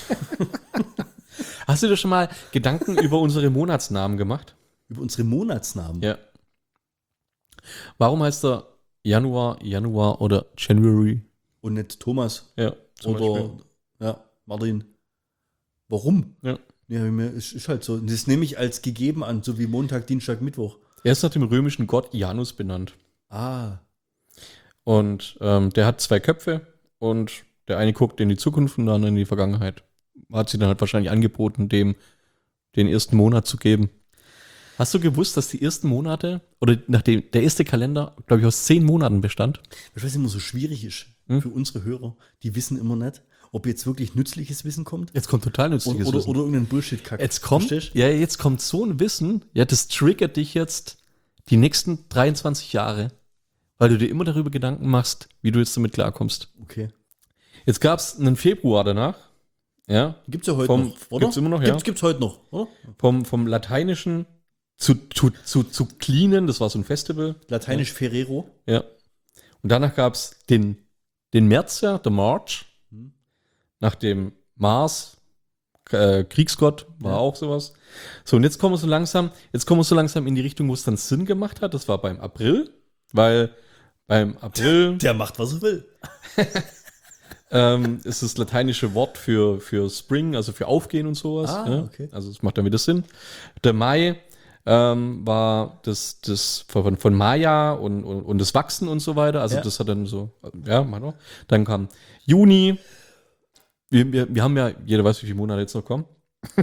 Hast du dir schon mal Gedanken über unsere Monatsnamen gemacht? Über unsere Monatsnamen. Ja. Warum heißt er Januar oder January? Und nicht Thomas Ja, zum oder Beispiel. ja, Martin. Warum? Ja. Ja, ist halt so. Das nehme ich als gegeben an, so wie Montag, Dienstag, Mittwoch. Er ist nach dem römischen Gott Janus benannt. Ah, Und der hat 2 Köpfe und der eine guckt in die Zukunft und der andere in die Vergangenheit. Hat sie dann halt wahrscheinlich angeboten, dem den ersten Monat zu geben. Hast du gewusst, dass die ersten Monate oder nachdem der erste Kalender, glaube ich, aus 10 Monaten bestand? weißt du, was immer so schwierig ist für unsere Hörer? Die wissen immer nicht, ob jetzt wirklich nützliches Wissen kommt Jetzt kommt total nützliches oder Wissen. irgendein Bullshit-Kack. Jetzt kommt, Verstehst? ja, jetzt kommt so ein Wissen, ja, das triggert dich jetzt die nächsten 23 Jahre, weil du dir immer darüber Gedanken machst, wie du jetzt damit klarkommst. Okay. Jetzt gab es einen Februar danach, ja, Gibt's ja heute Vom- noch, oder? gibt's immer noch, ja. Gibt's heute noch, oder? vom Lateinischen zu cleanen, das war so ein Festival, Lateinisch Ferrero. ja. Und danach gab es den März, ja, der March, nach dem Mars, Kriegsgott, war Ja. auch sowas. So, und jetzt kommen wir so langsam in die Richtung, wo es dann Sinn gemacht hat. Das war beim April, weil beim April Der macht, was er will. ist das lateinische Wort für Spring, also für Aufgehen und sowas. Ah, ja. okay. Also es macht dann wieder Sinn. Der Mai war das von Maya und das Wachsen und so weiter. Also Ja. das hat dann so, ja, mal noch. Dann kam Juni. Wir haben ja, jeder weiß, wie viele Monate jetzt noch kommen.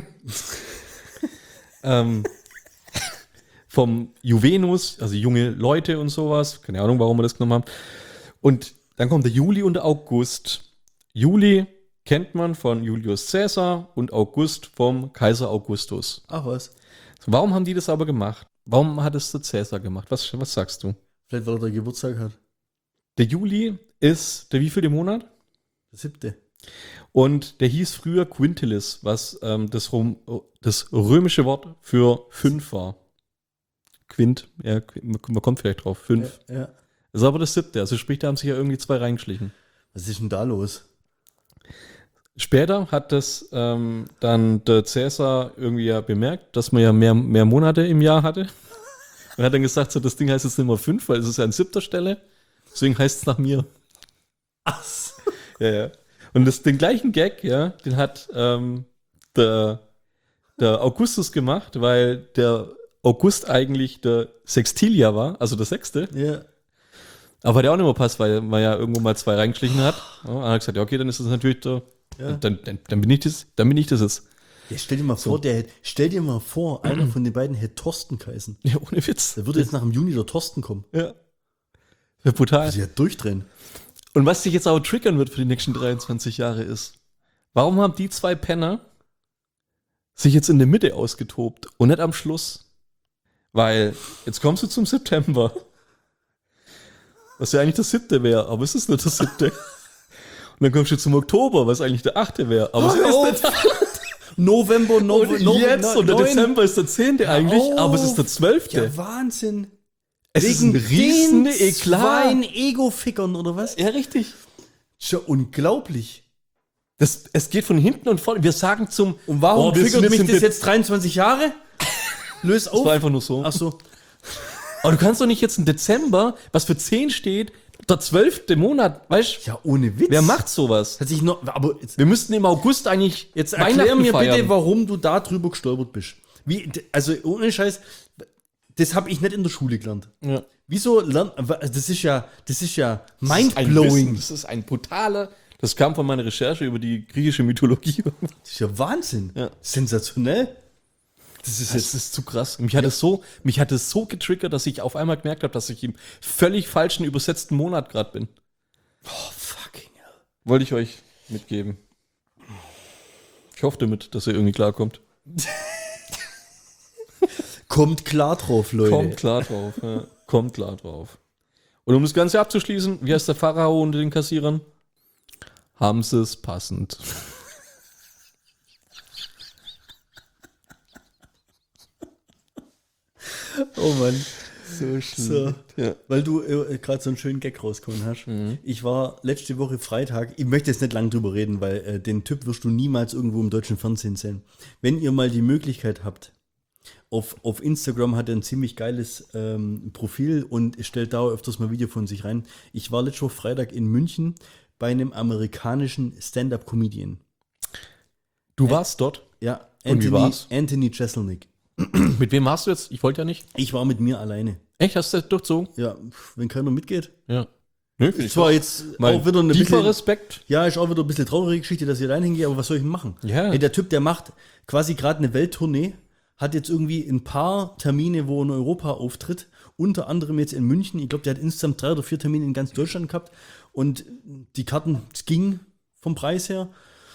Vom Juvenus, also junge Leute und sowas. Keine Ahnung, warum wir das genommen haben. Und dann kommt der Juli und der August. Juli kennt man von Julius Caesar und August vom Kaiser Augustus. Ach was. So, warum haben die das aber gemacht? Warum hat es der Caesar gemacht? Was sagst du? Vielleicht, weil er da Geburtstag hat. Der Juli ist der wievielte Monat? Der 7. Und der hieß früher Quintilis, was das römische Wort für 5 war. Quint, ja, man kommt vielleicht drauf, 5. Ja. Das ist aber das 7. Also sprich, da haben sich ja irgendwie 2 reingeschlichen. Was ist denn da los? Später hat das dann der Cäsar irgendwie ja bemerkt, dass man ja mehr Monate im Jahr hatte. Und hat dann gesagt, so, das Ding heißt jetzt nicht mehr 5, weil es ist ja an 7. Stelle. Deswegen heißt es nach mir. Ach, Ja. Und den gleichen Gag, ja, den hat der Augustus gemacht, weil der August eigentlich der Sextilia war, also der 6. ja. Aber der auch nicht mehr passt, weil man ja irgendwo mal 2 reingeschlichen hat. Ja, und er hat gesagt, ja, okay, dann ist das natürlich der. Ja. Dann bin ich das jetzt. Ja, stell dir mal vor, einer von den beiden hätte Thorsten geheißen. Ja, ohne Witz. Da würde jetzt nach dem Juni der Thorsten kommen. Ja. Wäre brutal. Also ja durchdrehen. Und was dich jetzt aber triggern wird für die nächsten 23 Jahre ist, warum haben die 2 Penner sich jetzt in der Mitte ausgetobt und nicht am Schluss? Weil jetzt kommst du zum September. Was ja eigentlich der 7. wäre, aber es ist nicht der 7. Und dann kommst du zum Oktober, was eigentlich der 8. wäre, aber es ist nicht. November, Und jetzt, und der Dezember ist der 10. eigentlich, aber es ist der 12. Ja, Wahnsinn. Es ist ein riesen Eklat. Ein Ego-Fickern, oder was? Ja, richtig. Ist ja unglaublich. Es geht von hinten und vorne. Wir sagen zum. Und warum wir triggert mich sind das jetzt 23 Jahre? Löst Das war auf. einfach nur so. Ach so. Aber du kannst doch nicht jetzt im Dezember, was für 10 steht, der 12. Monat, weißt du? Ja, ohne Witz. Wer macht sowas? Hat sich noch, aber Wir müssten im August eigentlich jetzt erklär Weihnachten mir feiern. bitte, warum du da drüber gestolpert bist. Also ohne Scheiß, das habe ich nicht in der Schule gelernt. Ja. Wieso lernen, das ist ja Das ist ein mindblowing. Das ist ein brutaler. Das kam von meiner Recherche über die griechische Mythologie. Das ist ja Wahnsinn. Ja. Sensationell. Das ist Das ist zu krass. Mich hat es so getriggert, dass ich auf einmal gemerkt habe, dass ich im völlig falschen übersetzten Monat gerade bin. oh, fucking hell. Wollte ich euch mitgeben. Ich hoffe damit, dass ihr irgendwie klarkommt. Kommt klar drauf, Leute. Kommt klar drauf. Ja. Kommt klar drauf. Und um das Ganze abzuschließen, wie heißt der Pharao unter den Kassierern? Haben sie es passend. Oh Mann. So So, Ja. weil du gerade so einen schönen Gag rausgehauen hast. Ich war letzte Woche Freitag, ich möchte jetzt nicht lang drüber reden, weil den Typ wirst du niemals irgendwo im deutschen Fernsehen sehen. Wenn ihr mal die Möglichkeit habt, auf Instagram hat er ein ziemlich geiles Profil und stellt da öfters mal Video von sich rein. Ich war letzte Woche Freitag in München bei einem amerikanischen Stand-Up-Comedian. Du warst dort? Ja, Und wie war's? Anthony Jeselnik. Mit wem warst du jetzt? Ich wollte ja nicht. Ich war mit mir alleine. Echt? Hast du das durchzogen? Ja, wenn keiner mitgeht. Ja. Nö, finde Es war jetzt auch wieder eine tiefer bisschen, Respekt. ja, ist auch wieder ein bisschen traurige Geschichte, dass ich allein hingehe, aber was soll ich denn machen? Ja. Hey, der Typ, der macht quasi gerade eine Welttournee, hat jetzt irgendwie ein paar Termine, wo er in Europa auftritt, unter anderem jetzt in München. Ich glaube, der hat insgesamt 3 oder 4 Termine in ganz Deutschland gehabt und die Karten, es ging vom Preis her.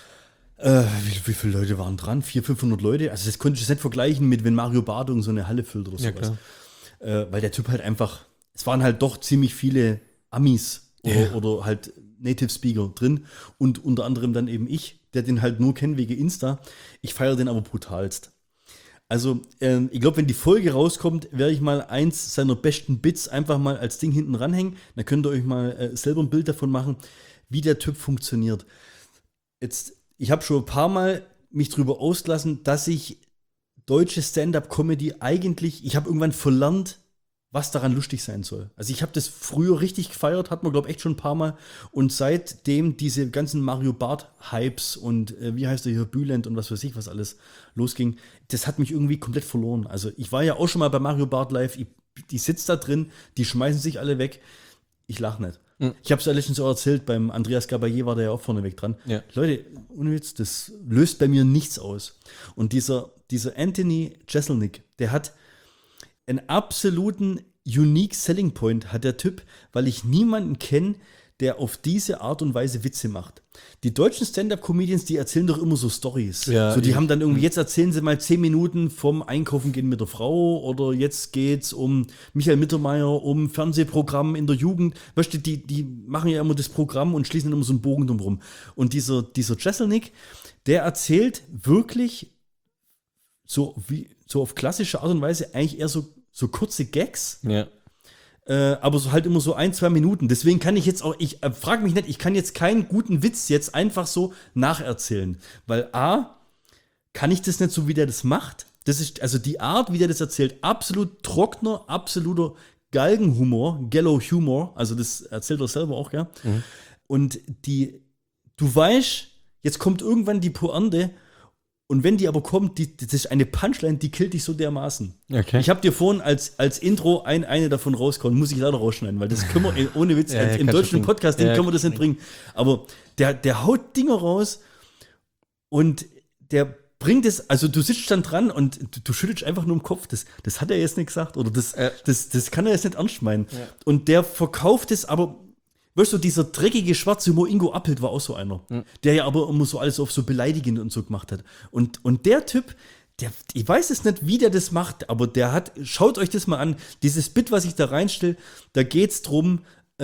Wie viele Leute waren dran? 400, 500 Leute? Also das konnte ich jetzt nicht vergleichen mit, wenn Mario Badung so eine Halle füllt oder Ja, sowas. klar. Weil der Typ halt einfach, es waren halt doch ziemlich viele Amis oder halt Native Speaker drin und unter anderem dann eben ich, der den halt nur kennt wegen Insta. Ich feiere den aber brutalst. Also ich glaube, wenn die Folge rauskommt, werde ich mal eins seiner besten Bits einfach mal als Ding hinten ranhängen. Dann könnt ihr euch mal selber ein Bild davon machen, wie der Typ funktioniert. Jetzt, ich habe schon ein paar Mal mich drüber ausgelassen, dass ich deutsche Stand-Up-Comedy eigentlich, ich habe irgendwann verlernt, was daran lustig sein soll. Also ich habe das früher richtig gefeiert, hat man glaube ich echt schon ein paar Mal. Und seitdem diese ganzen Mario Barth-Hypes und wie heißt der hier, Bülent und was weiß ich, was alles losging, das hat mich irgendwie komplett verloren. Also ich war ja auch schon mal bei Mario Barth live, die sitzt da drin, die schmeißen sich alle weg. Ich lache nicht. Ich habe es ja letztens auch erzählt, beim Andreas Gabayé war der ja auch vorneweg dran. Ja. Leute, ohne Witz, das löst bei mir nichts aus. Und dieser Anthony Jeselnik, der hat einen absoluten unique Selling Point, hat der Typ, weil ich niemanden kenne, der auf diese Art und Weise Witze macht. Die deutschen Stand-Up-Comedians, die erzählen doch immer so Stories. Ja, so, die eben. haben dann irgendwie, jetzt erzählen sie mal 10 Minuten vom Einkaufen gehen mit der Frau oder jetzt geht's um Michael Mittermeier, um Fernsehprogramm in der Jugend. Weißt du, die machen ja immer das Programm und schließen dann immer so einen Bogen drumherum. Und dieser Jeselnik, der erzählt wirklich so auf klassische Art und Weise eigentlich eher so kurze Gags, Ja. aber so halt immer so 1, 2 Minuten. Deswegen kann ich jetzt auch, ich frage mich nicht, ich kann jetzt keinen guten Witz jetzt einfach so nacherzählen. Weil A, kann ich das nicht so, wie der das macht. Das ist, also die Art, wie der das erzählt, absolut trockener, absoluter Galgenhumor, Gallow Humor, also das erzählt er selber auch, ja. Und du weißt, jetzt kommt irgendwann die Pointe. Und wenn die aber kommt, das ist eine Punchline, die killt dich so dermaßen. Okay. Ich habe dir vorhin als Intro eine davon rausgehauen, muss ich leider rausschneiden, weil das können wir, ohne Witz, Ja, im kannst deutschen du Podcast, bringen. können wir das nicht bringen. Aber der haut Dinger raus und der bringt es, also du sitzt dann dran und du schüttelst einfach nur im Kopf, das hat er jetzt nicht gesagt oder das kann er jetzt nicht ernst meinen. Ja. Und der verkauft es aber. Weißt du, dieser dreckige schwarze Humor, Ingo Appelt war auch so einer, der ja aber immer so alles auf so beleidigend und so gemacht hat. Und der Typ, ich weiß es nicht, wie der das macht, aber schaut euch das mal an, dieses Bit, was ich da reinstelle, da geht's drum,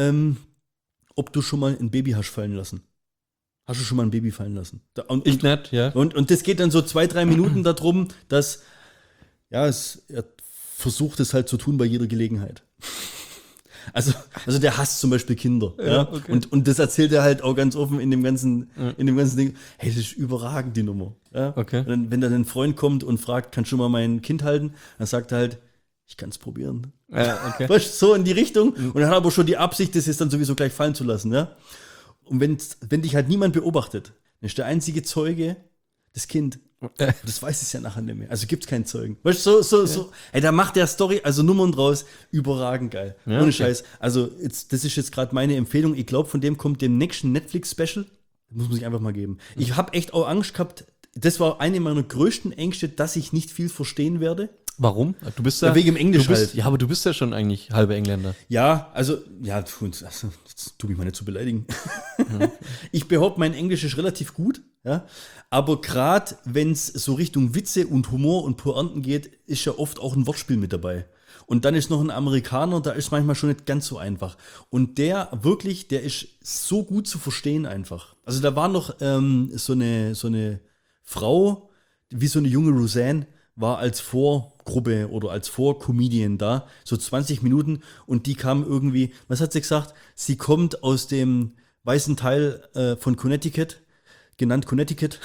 ob du schon mal ein Baby hast fallen lassen. Hast du schon mal ein Baby fallen lassen? Ich nicht, ja. Und das geht dann so 2, 3 Minuten darum, dass, ja, er versucht es halt zu tun bei jeder Gelegenheit. Also der hasst zum Beispiel Kinder. Ja? Okay. Und das erzählt er halt auch ganz offen in dem ganzen Ding. Hey, das ist überragend, die Nummer. Ja? Okay. Und dann, wenn dann ein Freund kommt und fragt, kannst du mal mein Kind halten? Dann sagt er halt, ich kann es probieren. Ja, okay. Weißt du, so in die Richtung. Und er hat aber schon die Absicht, das jetzt dann sowieso gleich fallen zu lassen. Ja? Und wenn dich halt niemand beobachtet, dann ist der einzige Zeuge das Kind. Das weiß es ja nachher nicht mehr. Also gibt es keinen Zeugen. Weißt du, so. Ey, da macht der Story, also Nummern draus, überragend geil. Ja, Ohne okay. Scheiß. Also, das ist jetzt gerade meine Empfehlung. Ich glaube, von dem kommt dem nächsten Netflix-Special. Das muss man sich einfach mal geben. Ich habe echt auch Angst gehabt. Das war eine meiner größten Ängste, dass ich nicht viel verstehen werde. Warum? Du bist ja wegen dem Englisch du bist, halt. Ja, aber du bist ja schon eigentlich halber Engländer. Ja, also, jetzt tu mich mal nicht zu beleidigen. Ich behaupte, mein Englisch ist relativ gut, ja. Aber gerade wenn es so Richtung Witze und Humor und Pointen geht, ist ja oft auch ein Wortspiel mit dabei. Und dann ist noch ein Amerikaner, da ist manchmal schon nicht ganz so einfach. Und der ist so gut zu verstehen einfach. Also da war noch so eine Frau, wie so eine junge Roseanne, war als Vorgruppe oder als Vorcomedian da, so 20 Minuten, und die kam irgendwie, was hat sie gesagt? Sie kommt aus dem weißen Teil von Connecticut, genannt Connecticut.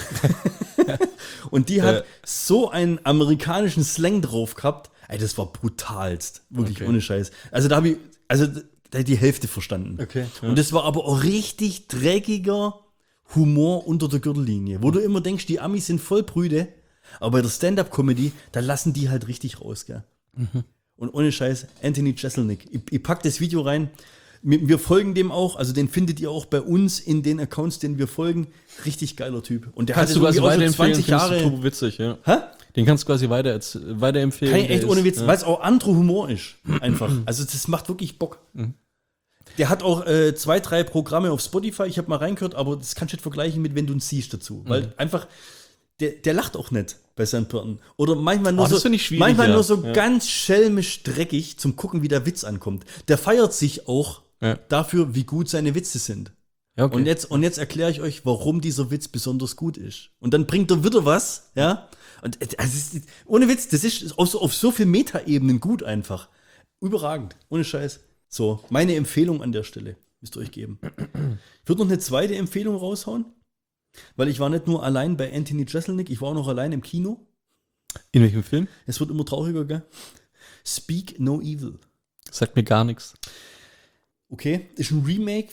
Und die hat so einen amerikanischen Slang drauf gehabt, ey, das war brutalst, wirklich ohne Scheiß. Also da habe ich die Hälfte verstanden. Okay, ja. Und das war aber auch richtig dreckiger Humor unter der Gürtellinie, wo du immer denkst, die Amis sind voll Brüde, aber bei der Stand-Up-Comedy, da lassen die halt richtig raus, gell? Und ohne Scheiß, Anthony Jeselnik. Ich pack das Video rein. Wir folgen dem auch, also den findet ihr auch bei uns in den Accounts, denen wir folgen. Richtig geiler Typ. Und der Kannst hat du quasi irgendwie auch schon weiterempfehlen, 20 findest du Jahre. turbo witzig, ja. Hä? Den kannst du quasi weiterempfehlen. Kann ich echt Der ohne ist, Witz, weil es auch anderer Humor ist. Einfach. Also das macht wirklich Bock. Der hat auch 2, 3 Programme auf Spotify. Ich habe mal reingehört, aber das kannst du nicht vergleichen mit, wenn du ihn siehst dazu. Weil einfach, der lacht auch nicht bei seinen Pörten. Oder manchmal nur das finde ich schwierig, manchmal ja. nur so Ja. ganz schelmisch dreckig zum Gucken, wie der Witz ankommt. Der feiert sich auch dafür, wie gut seine Witze sind. Ja, okay. Und jetzt erkläre ich euch, warum dieser Witz besonders gut ist. Und dann bringt er wieder was, ja. Und also, ohne Witz, das ist auf so vielen Metaebenen gut einfach. Überragend, ohne Scheiß. So, meine Empfehlung an der Stelle müsst ihr euch geben. Ich würde noch eine zweite Empfehlung raushauen, weil ich war nicht nur allein bei Anthony Jeselnik, ich war auch noch allein im Kino. In welchem Film? Es wird immer trauriger, gell? Speak No Evil. Sagt mir gar nichts. Okay, ist ein Remake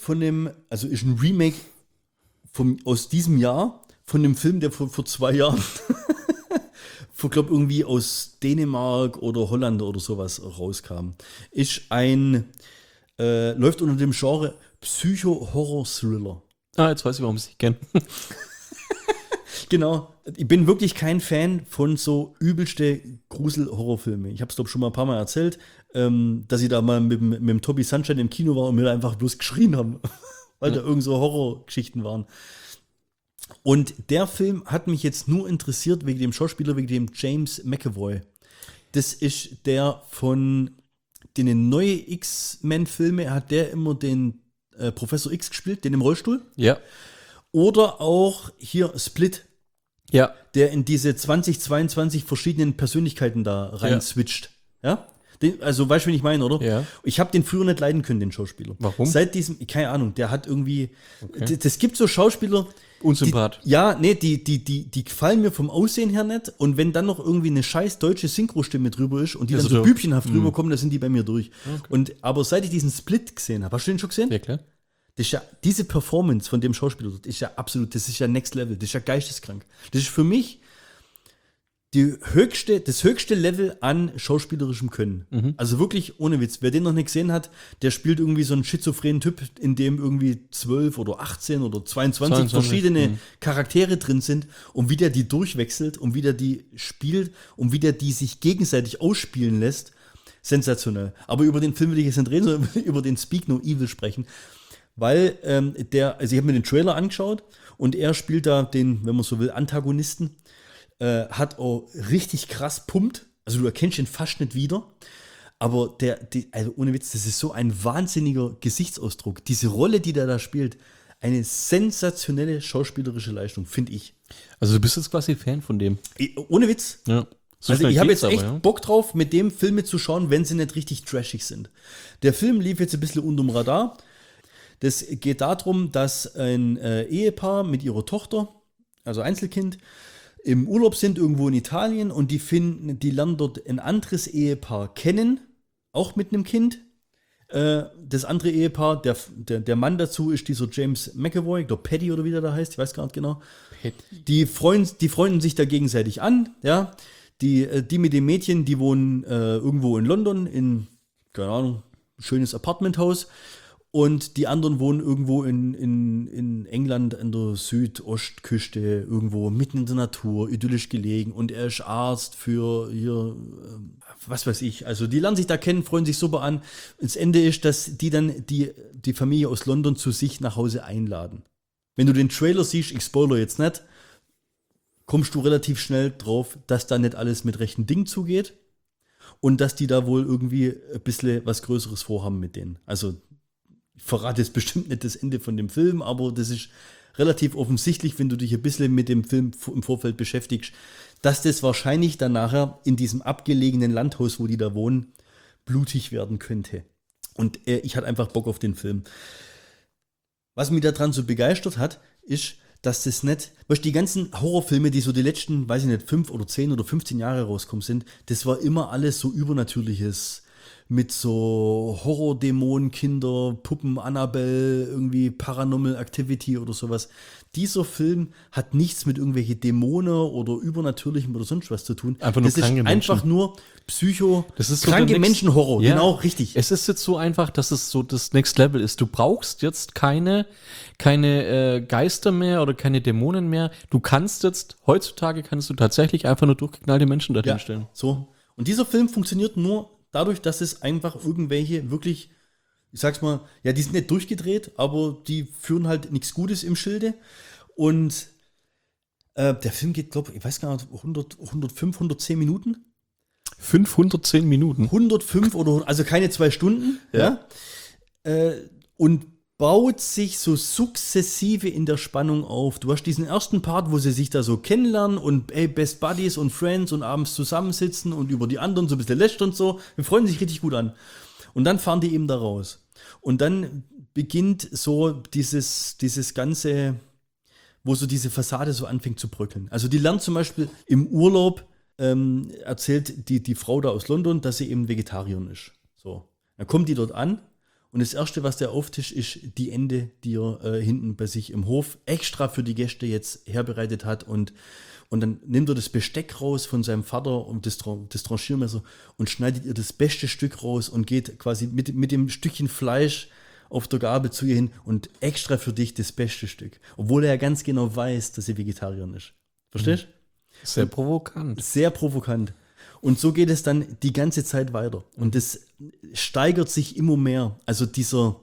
aus diesem Jahr, von dem Film, der vor 2 Jahren, ich glaube irgendwie aus Dänemark oder Holland oder sowas rauskam. Läuft unter dem Genre Psycho-Horror-Thriller. Ah, jetzt weiß ich, warum ich sie kenne. Genau. Ich bin wirklich kein Fan von so übelste Grusel-Horrorfilme. Ich habe es, glaube ich, schon mal ein paar Mal erzählt, dass ich da mal mit dem Tobi Sunshine im Kino war und wir da einfach bloß geschrien haben, weil da irgend so Horrorgeschichten waren. Und der Film hat mich jetzt nur interessiert wegen dem Schauspieler, wegen dem James McAvoy. Das ist der von den neuen X-Men-Filme, hat der immer den Professor X gespielt, den im Rollstuhl. Ja. Oder auch hier Split, Ja. der in diese 2022 verschiedenen Persönlichkeiten da rein Ja. switcht. Ja? Also, weißt du, wen ich meine, oder? Ja. Ich habe den früher nicht leiden können, den Schauspieler. Warum? Seit diesem, keine Ahnung, der hat irgendwie, das gibt so Schauspieler, Unsympath. die gefallen mir vom Aussehen her nicht. Und wenn dann noch irgendwie eine scheiß deutsche Synchro-Stimme drüber ist und die Ja, dann so so doof. bübchenhaft rüberkommen, dann sind die bei mir durch. Aber seit ich diesen Split gesehen habe, hast du den schon gesehen? Ja, klar. Das ist ja, diese Performance von dem Schauspieler, das ist ja absolut, das ist ja Next Level, das ist ja geisteskrank. Das ist für mich das höchste Level an schauspielerischem Können. Also wirklich ohne Witz. Wer den noch nicht gesehen hat, der spielt irgendwie so einen schizophrenen Typ, in dem irgendwie 12 oder 18 oder 22 verschiedene Charaktere drin sind und wie der die durchwechselt und wie der die spielt und wie der die sich gegenseitig ausspielen lässt. Sensationell. Aber über den Film will ich jetzt nicht reden, sondern über den Speak No Evil sprechen. Weil also ich habe mir den Trailer angeschaut und er spielt da den, wenn man so will, Antagonisten. Hat auch richtig krass pumpt. Also du erkennst ihn fast nicht wieder. Aber also ohne Witz, das ist so ein wahnsinniger Gesichtsausdruck. Diese Rolle, die der da spielt, eine sensationelle schauspielerische Leistung, finde ich. Also du bist jetzt quasi Fan von dem. Ohne Witz. Ja. So Also schnell ich habe geht's jetzt echt aber, Bock drauf, mit dem Filme zu schauen, wenn sie nicht richtig trashig sind. Der Film lief jetzt ein bisschen unterm Radar. Das geht darum, dass ein Ehepaar mit ihrer Tochter, also Einzelkind, im Urlaub sind irgendwo in Italien und die lernen dort ein anderes Ehepaar kennen, auch mit einem Kind. Das andere Ehepaar, der Mann dazu ist dieser James McAvoy, ich glaube Paddy oder wie der da heißt, ich weiß gar nicht genau. Die freunden sich da gegenseitig an, ja. Die mit dem Mädchen, die wohnen irgendwo in London, in, keine Ahnung, schönes Apartmenthaus. Und die anderen wohnen irgendwo in England an der Südostküste, irgendwo mitten in der Natur, idyllisch gelegen. Und er ist Arzt für hier, was weiß ich. Also die lernen sich da kennen, freuen sich super an. Das Ende ist, dass die dann die Familie aus London zu sich nach Hause einladen. Wenn du den Trailer siehst, ich spoilere jetzt nicht, kommst du relativ schnell drauf, dass da nicht alles mit rechten Dingen zugeht. Und dass die da wohl irgendwie ein bisschen was Größeres vorhaben mit denen. Also ich verrate jetzt bestimmt nicht das Ende von dem Film, aber das ist relativ offensichtlich, wenn du dich ein bisschen mit dem Film im Vorfeld beschäftigst, dass das wahrscheinlich dann nachher in diesem abgelegenen Landhaus, wo die da wohnen, blutig werden könnte. Und ich hatte einfach Bock auf den Film. Was mich daran so begeistert hat, ist, dass das nicht, weißt du, die ganzen Horrorfilme, die so die letzten, weiß ich nicht, 5 oder 10 oder 15 Jahre rauskommen sind, das war immer alles so Übernatürliches. Mit so Horror-Dämonen, Kinder, Puppen, Annabelle, irgendwie Paranormal Activity oder sowas. Dieser Film hat nichts mit irgendwelchen Dämonen oder Übernatürlichem oder sonst was zu tun. Einfach nur das ist kranke einfach Menschen. nur Das ist so kranke der Menschenhorror. Ja. Genau, richtig. Es ist jetzt so einfach, dass es so das Next Level ist. Du brauchst jetzt keine Geister mehr oder keine Dämonen mehr. Heutzutage kannst du tatsächlich einfach nur durchgeknallte Menschen dahin stellen. So. Und dieser Film funktioniert nur dadurch, dass es einfach irgendwelche wirklich, ich sag's mal, ja, die sind nicht durchgedreht, aber die führen halt nichts Gutes im Schilde. Und der Film geht, glaube ich, weiß gar nicht, 105, 110 Minuten. 510 Minuten. 105 oder, also keine 2 Stunden. Ja. Und baut sich so sukzessive in der Spannung auf. Du hast diesen ersten Part, wo sie sich da so kennenlernen und Best Buddies und Friends und abends zusammensitzen und über die anderen so ein bisschen lästern und so. Wir freuen sich richtig gut an. Und dann fahren die eben da raus. Und dann beginnt so dieses ganze, wo so diese Fassade so anfängt zu bröckeln. Also die lernt zum Beispiel im Urlaub, erzählt die Frau da aus London, dass sie eben Vegetarierin ist. So. Dann kommt die dort an. Und das Erste, was der auftischt, ist die Ente, die er hinten bei sich im Hof extra für die Gäste jetzt herbereitet hat. Und dann nimmt er das Besteck raus von seinem Vater und das Tranchiermesser und schneidet ihr das beste Stück raus und geht quasi mit dem Stückchen Fleisch auf der Gabel zu ihr hin und extra für dich das beste Stück. Obwohl er ja ganz genau weiß, dass sie Vegetarierin ist. Verstehst du? Sehr provokant. Sehr provokant. Und so geht es dann die ganze Zeit weiter. Und das steigert sich immer mehr. Also dieser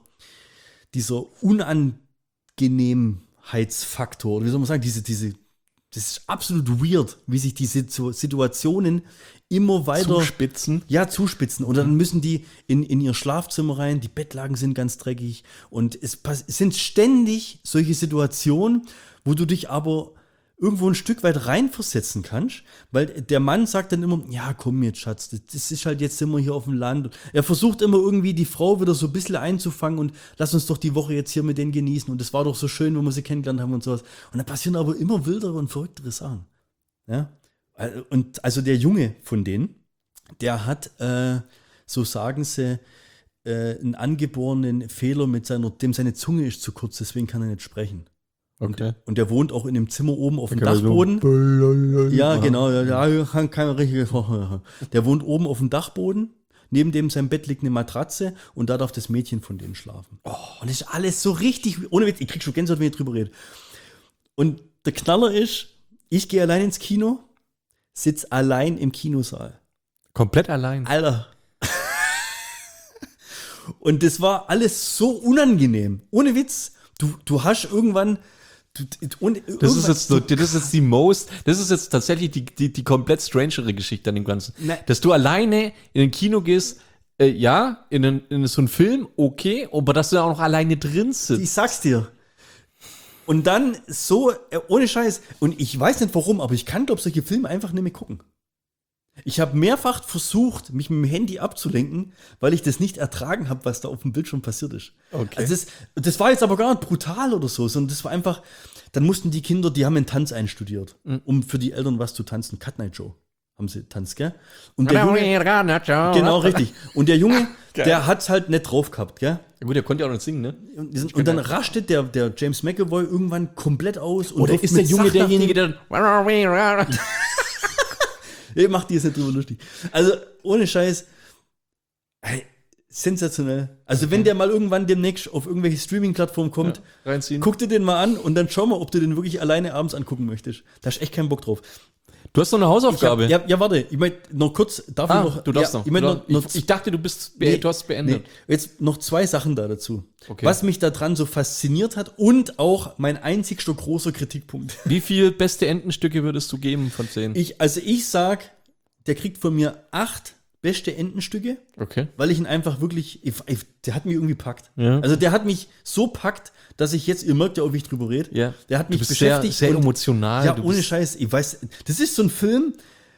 Unangenehmheitsfaktor, oder wie soll man sagen, das ist absolut weird, wie sich diese Situationen immer weiter Zuspitzen. Ja, zuspitzen. Und dann müssen die in ihr Schlafzimmer rein, die Bettlaken sind ganz dreckig. Und es sind ständig solche Situationen, wo du dich aber irgendwo ein Stück weit reinversetzen kannst, weil der Mann sagt dann immer, ja, komm jetzt, Schatz, das ist halt, jetzt sind wir hier auf dem Land. Er versucht immer irgendwie die Frau wieder so ein bisschen einzufangen und lass uns doch die Woche jetzt hier mit denen genießen und das war doch so schön, wenn wir sie kennengelernt haben und sowas. Und dann passieren aber immer wildere und verrücktere Sachen. Ja? Und also der Junge von denen, der hat, so sagen sie, einen angeborenen Fehler dem seine Zunge ist zu kurz, deswegen kann er nicht sprechen. Okay. Und der wohnt auch in dem Zimmer oben auf dem Dachboden. Ja, genau. Ja, kann keine richtige Sprache. Der wohnt oben auf dem Dachboden. Neben dem sein Bett liegt eine Matratze und da darf das Mädchen von denen schlafen. Oh, und das ist alles so richtig, ohne Witz, ich krieg schon Gänsehaut, wenn ich drüber rede. Und der Knaller ist, ich gehe allein ins Kino, sitze allein im Kinosaal. Komplett allein. Alter. Und das war alles so unangenehm. Ohne Witz. Du hast irgendwann. Das ist jetzt tatsächlich die komplett strangere Geschichte an dem Ganzen. Nein. Dass du alleine in ein Kino gehst, in so einen Film, okay, aber dass du da auch noch alleine drin sitzt. Ich sag's dir. Und dann so, ohne Scheiß, und ich weiß nicht warum, aber ich kann, glaube ich, solche Filme einfach nicht mehr gucken. Ich habe mehrfach versucht, mich mit dem Handy abzulenken, weil ich das nicht ertragen habe, was da auf dem Bildschirm passiert ist. Okay. Also das war jetzt aber gar nicht brutal oder so, sondern das war einfach, dann mussten die Kinder, die haben einen Tanz einstudiert, um für die Eltern was zu tanzen. Cut Night Show haben sie tanzt, gell? Und der Junge, genau, richtig. Und der Junge, der hat's halt nicht drauf gehabt, gell? Ja gut, der konnte ja auch nicht singen, ne? Und dann rastet der James McAvoy irgendwann komplett aus. Und Oder ist der Junge derjenige, der Macht die jetzt nicht drüber lustig. Also, ohne Scheiß, sensationell. Also wenn der mal irgendwann demnächst auf irgendwelche Streaming-Plattformen kommt, reinziehen. guck dir den mal an und dann schau mal, ob du den wirklich alleine abends angucken möchtest. Da hast echt keinen Bock drauf. Du hast noch eine Hausaufgabe. Warte, ich meine, noch kurz, darf ich noch? Du darfst noch. Ich, mein, Ich dachte, du hast es beendet. Nee, jetzt noch 2 Sachen da dazu. Okay. Was mich daran so fasziniert hat und auch mein einzigster großer Kritikpunkt. Wie viel beste Entenstücke würdest du geben von 10? Ich sag, der kriegt von mir 8 beste Entenstücke, Okay. weil ich ihn einfach wirklich, der hat mich irgendwie packt. Ja. Also der hat mich so packt, dass ich jetzt, ihr merkt ja auch, wie ich drüber rede, Ja. der hat mich Du bist beschäftigt. sehr und- emotional. Ja, Du ohne bist- Scheiß, ich weiß, das ist so ein Film,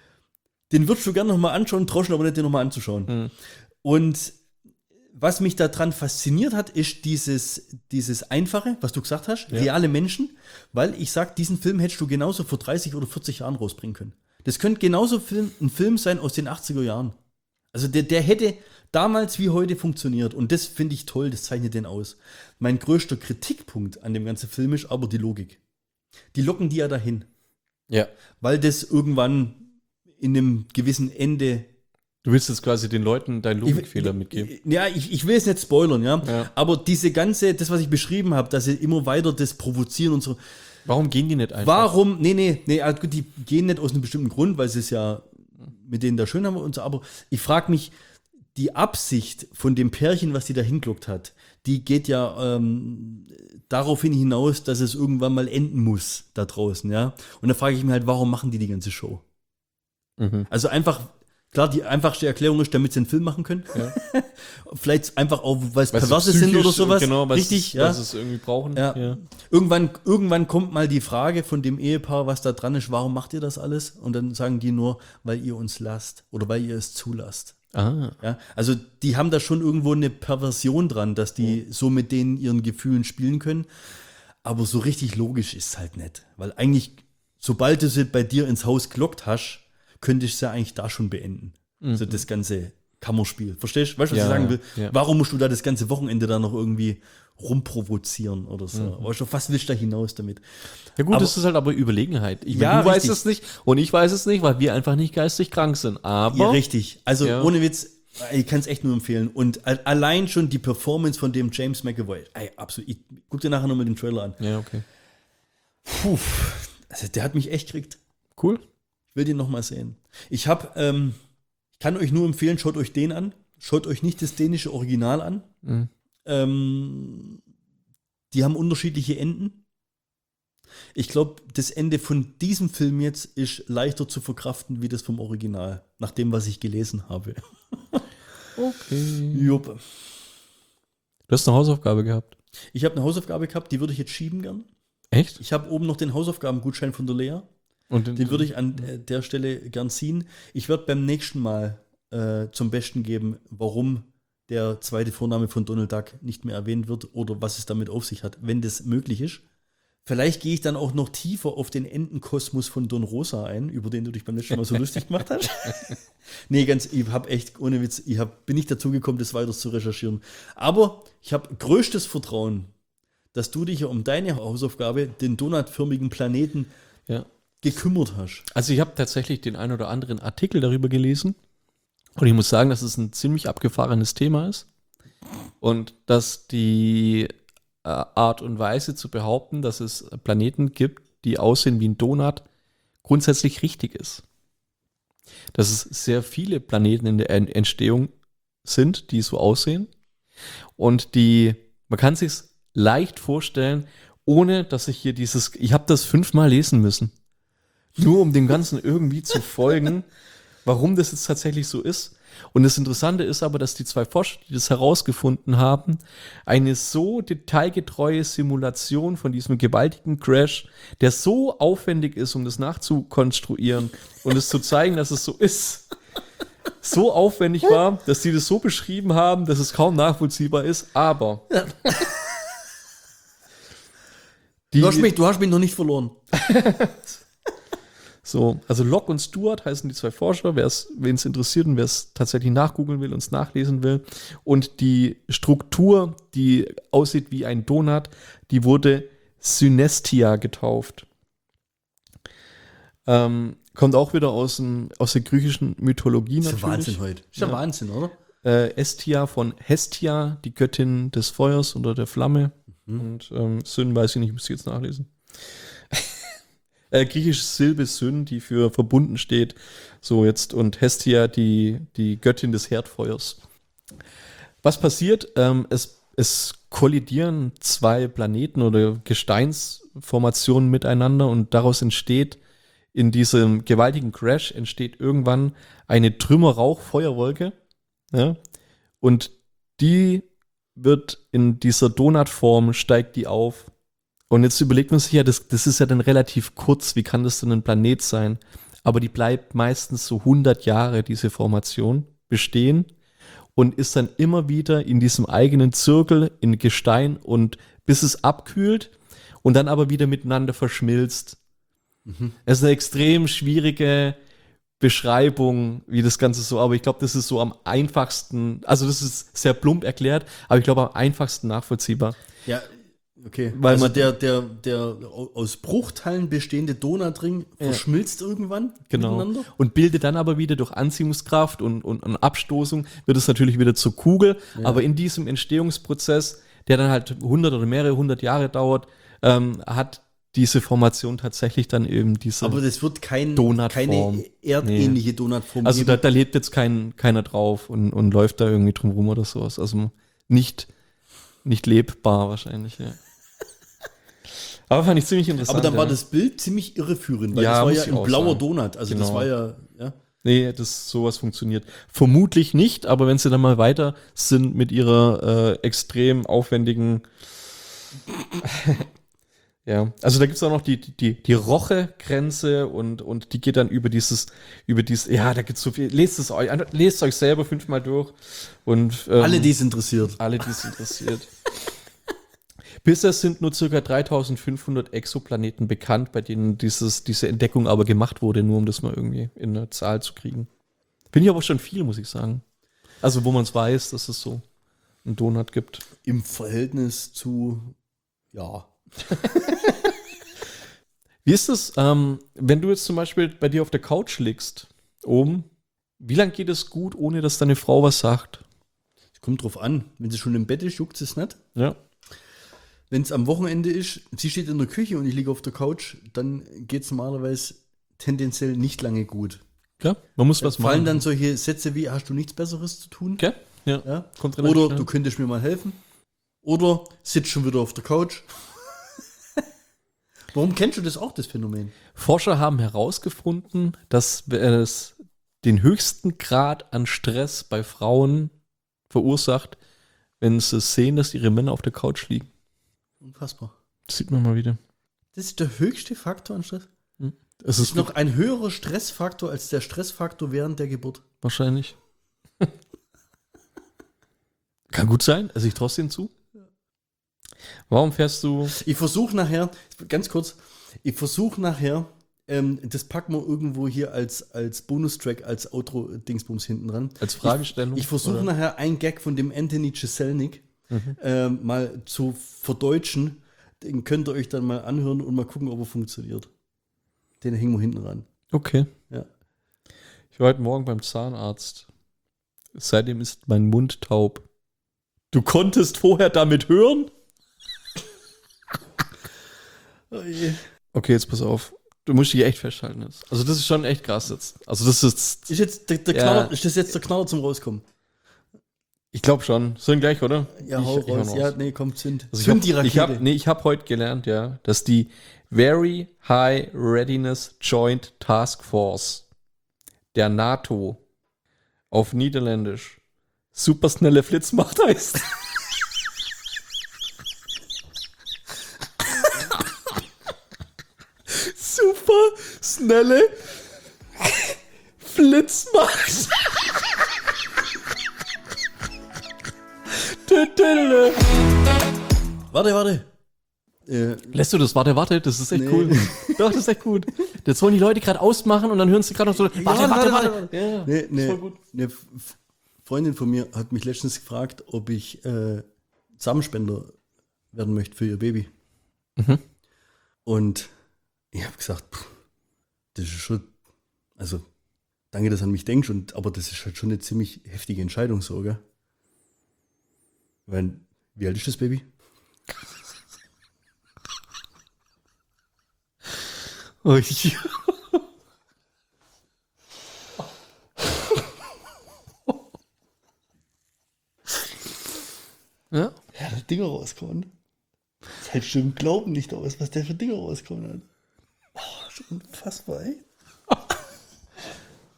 den würdest du gerne nochmal anschauen, traust aber nicht, den nochmal anzuschauen. Mhm. Und was mich daran fasziniert hat, ist dieses Einfache, was du gesagt hast, reale Menschen, weil ich sag, diesen Film hättest du genauso vor 30 oder 40 Jahren rausbringen können. Das könnte genauso ein Film sein aus den 80er Jahren. Also der hätte damals wie heute funktioniert. Und das finde ich toll, das zeichnet den aus. Mein größter Kritikpunkt an dem ganzen Film ist aber die Logik. Die locken die ja dahin. Ja. Weil das irgendwann in einem gewissen Ende. Du willst jetzt quasi den Leuten deinen Logikfehler mitgeben. Ja, ich will es nicht spoilern, ja. Ja. Aber das, was ich beschrieben habe, dass sie immer weiter das provozieren und so. Warum gehen die nicht einfach? Warum? Nee, also gut, die gehen nicht aus einem bestimmten Grund, weil sie es ja mit denen da schön haben und so. Aber ich frage mich, die Absicht von dem Pärchen, was die da hingelockt hat, die geht ja daraufhin hinaus, dass es irgendwann mal enden muss da draußen, ja. Und da frage ich mich halt, warum machen die ganze Show? Mhm. Also einfach, klar, die einfachste Erklärung ist, damit sie einen Film machen können. Ja. Vielleicht einfach auch, weil es Weil sie Perverse sind oder psychisch, sowas. Genau, richtig, ja. was es irgendwie brauchen. Ja. Irgendwann kommt mal die Frage von dem Ehepaar, was da dran ist, warum macht ihr das alles? Und dann sagen die nur, weil ihr uns lasst oder weil ihr es zulasst. Ah. Ja, also die haben da schon irgendwo eine Perversion dran, dass die so mit denen ihren Gefühlen spielen können. Aber so richtig logisch ist es halt nicht. Weil eigentlich, sobald du sie bei dir ins Haus gelockt hast, könntest du ja eigentlich da schon beenden. So das ganze Kammerspiel. Verstehst du? Weißt du, was Ja, ich sagen will? ja. Warum musst du da das ganze Wochenende da noch irgendwie rumprovozieren oder so? Weißt du, was willst du da hinaus damit? Ja gut, Aber- das ist halt aber Überlegenheit. Ich Ja, meine, du weißt richtig. es nicht und ich weiß es nicht, weil wir einfach nicht geistig krank sind. Aber Ja, richtig. Also Ja. ohne Witz, ich kann es echt nur empfehlen. Und allein schon die Performance von dem James McAvoy, absolut. Ich guck dir nachher nochmal den Trailer an. Ja, okay. Puh, also der hat mich echt gekriegt. Cool. Ich will den nochmal sehen. Ich kann euch nur empfehlen, schaut euch den an. Schaut euch nicht das dänische Original an. Mhm. Die haben unterschiedliche Enden. Ich glaube, das Ende von diesem Film jetzt ist leichter zu verkraften wie das vom Original, nach dem, was ich gelesen habe. Okay. Jupp. Du hast eine Hausaufgabe gehabt. Ich habe eine Hausaufgabe gehabt, die würde ich jetzt schieben gern. Echt? Ich habe oben noch den Hausaufgabengutschein von der Lea. Und Den würde ich an der Stelle gern ziehen. Ich werde beim nächsten Mal zum Besten geben, warum der zweite Vorname von Donald Duck nicht mehr erwähnt wird oder was es damit auf sich hat, wenn das möglich ist. Vielleicht gehe ich dann auch noch tiefer auf den Entenkosmos von Don Rosa ein, über den du dich beim letzten Mal so lustig gemacht hast. Nee, ich habe echt, ohne Witz, bin nicht dazu gekommen, das weiter zu recherchieren. Aber ich habe größtes Vertrauen, dass du dich ja um deine Hausaufgabe, den donutförmigen Planeten, Ja. gekümmert hast. Also ich habe tatsächlich den ein oder anderen Artikel darüber gelesen und ich muss sagen, dass es ein ziemlich abgefahrenes Thema ist und dass die Art und Weise zu behaupten, dass es Planeten gibt, die aussehen wie ein Donut, grundsätzlich richtig ist. Dass es sehr viele Planeten in der Entstehung sind, die so aussehen und man kann sich leicht vorstellen, ohne dass ich hier ich habe das 5-mal lesen müssen. Nur um dem Ganzen irgendwie zu folgen, warum das jetzt tatsächlich so ist. Und das Interessante ist aber, dass die 2 Forscher, die das herausgefunden haben, eine so detailgetreue Simulation von diesem gewaltigen Crash, der so aufwendig ist, um das nachzukonstruieren und es zu zeigen, dass es so ist, so aufwendig war, dass die das so beschrieben haben, dass es kaum nachvollziehbar ist. Aber Du hast mich noch nicht verloren. So, also Locke und Stewart heißen die 2 Forscher, wen es interessiert und wer es tatsächlich nachgoogeln will und es nachlesen will. Und die Struktur, die aussieht wie ein Donut, die wurde Synestia getauft. Kommt auch wieder aus der griechischen Mythologie Das ist ja natürlich. Wahnsinn heute. Ist ja Wahnsinn, oder? Estia von Hestia, die Göttin des Feuers oder der Flamme. Und Syn weiß ich nicht, müsste ich jetzt nachlesen. Griechische Silbe Syn, die für verbunden steht. So jetzt. Und Hestia, die Göttin des Herdfeuers. Was passiert? Es kollidieren zwei Planeten oder Gesteinsformationen miteinander und daraus entsteht, in diesem gewaltigen Crash entsteht irgendwann eine Trümmer-Rauch-Feuerwolke. Ja? Und die wird in dieser Donutform, steigt die auf. Und jetzt überlegt man sich ja, das ist ja dann relativ kurz, wie kann das denn ein Planet sein? Aber die bleibt meistens so 100 Jahre, diese Formation, bestehen und ist dann immer wieder in diesem eigenen Zirkel in Gestein und bis es abkühlt und dann aber wieder miteinander verschmilzt. Es ist eine extrem schwierige Beschreibung, wie das Ganze so, aber ich glaube, das ist so am einfachsten, also das ist sehr plump erklärt, aber ich glaube am einfachsten nachvollziehbar. Ja, okay. Weil Also man- der aus Bruchteilen bestehende Donutring verschmilzt irgendwann miteinander. Und bildet dann aber wieder durch Anziehungskraft und Abstoßung, wird es natürlich wieder zur Kugel, aber in diesem Entstehungsprozess, der dann halt 100 oder mehrere 100 Jahre dauert, hat diese Formation tatsächlich dann eben diese... Aber das wird Donutform. keine erdähnliche Donutform Also geben. da lebt jetzt keiner drauf und läuft da irgendwie drum rum oder sowas. Also nicht lebbar wahrscheinlich, ja. Aber fand ich ziemlich interessant. Aber dann war ja. das Bild ziemlich irreführend, weil Ja, das war muss ja ich ein auch blauer sagen. Donut. Also das Genau. war ja. Nee, sowas funktioniert. Vermutlich nicht, aber wenn sie dann mal weiter sind mit ihrer extrem aufwendigen ja, also da gibt es auch noch die Roche-Grenze und die geht dann über dieses, ja, da gibt es so viel, lest euch selber 5-mal durch und Alle, die es interessiert. alle, die es interessiert. Bisher sind nur ca. 3500 Exoplaneten bekannt, bei denen diese Entdeckung aber gemacht wurde, nur um das mal irgendwie in eine Zahl zu kriegen. Finde ich aber schon viel, muss ich sagen. Also wo man es weiß, dass es so einen Donut gibt. Im Verhältnis zu, ja. Wie ist es, wenn du jetzt zum Beispiel bei dir auf der Couch liegst, oben, wie lange geht es gut, ohne dass deine Frau was sagt? Es kommt drauf an. Wenn sie schon im Bett ist, juckt es nicht. Ja. Wenn es am Wochenende ist, sie steht in der Küche und ich liege auf der Couch, dann geht es normalerweise tendenziell nicht lange gut. Klar, man muss was Fallen machen. dann solche Sätze wie, hast du nichts Besseres zu tun? Okay? Ja. Ja? Kommt relativ Oder schnell. du könntest mir mal helfen. Oder sitzt schon wieder auf der Couch. Warum kennst du das auch, das Phänomen? Forscher haben herausgefunden, dass es den höchsten Grad an Stress bei Frauen verursacht, wenn sie sehen, dass ihre Männer auf der Couch liegen. Unfassbar. Das sieht man mal wieder. Das ist der höchste Faktor an Stress. Es Das ist ist noch ein höherer Stressfaktor als der Stressfaktor während der Geburt. wahrscheinlich. Kann gut sein. Also ich traue es denen zu. Warum fährst du... Ich versuche nachher, ganz kurz, das packen wir irgendwo hier als Bonustrack, als Outro-Dingsbums hinten dran. Als Fragestellung, Ich versuche oder? nachher einen Gag von dem Anthony Jeselnik mal zu verdeutschen. Den könnt ihr euch dann mal anhören und mal gucken, ob er funktioniert. Den hängen wir hinten ran. Okay. Ja. Ich war heute Morgen beim Zahnarzt. Seitdem ist mein Mund taub. Du konntest vorher damit hören? Okay, jetzt pass auf. Du musst dich echt festhalten jetzt. Also das ist schon echt krass jetzt. Also das ist... Ist jetzt der Ja. Knaller, ist das jetzt der Knaller zum Rauskommen? Ich glaube schon. Sind gleich, oder? Ja, Ich hau hau raus. raus. Ja, nee, komm, zünd. Also Zünd die Rakete. ich hab heute gelernt, ja, dass die Very High Readiness Joint Task Force der NATO auf Niederländisch supersnelle Flitzmacht heißt. Super schnelle Flitzmacht. Warte. Lässt du das? Warte, das ist echt Nee. cool. Doch, das ist echt gut. Jetzt wollen die Leute gerade ausmachen und dann hören sie gerade noch so, warte. Ja, Nee, ist voll gut. Eine Freundin von mir hat mich letztens gefragt, ob ich Samenspender werden möchte für ihr Baby. Mhm. Und ich habe gesagt, das ist schon, also Danke, dass du an mich denkst, aber das ist halt schon eine ziemlich heftige Entscheidung so, gell? Weil, wie alt ist das Baby? Ui. Ja. Ja, der Dinger rauskommen. Das hält schon im Glauben nicht aus, was der für Dinger rauskommen hat. Oh, das ist unfassbar, ey.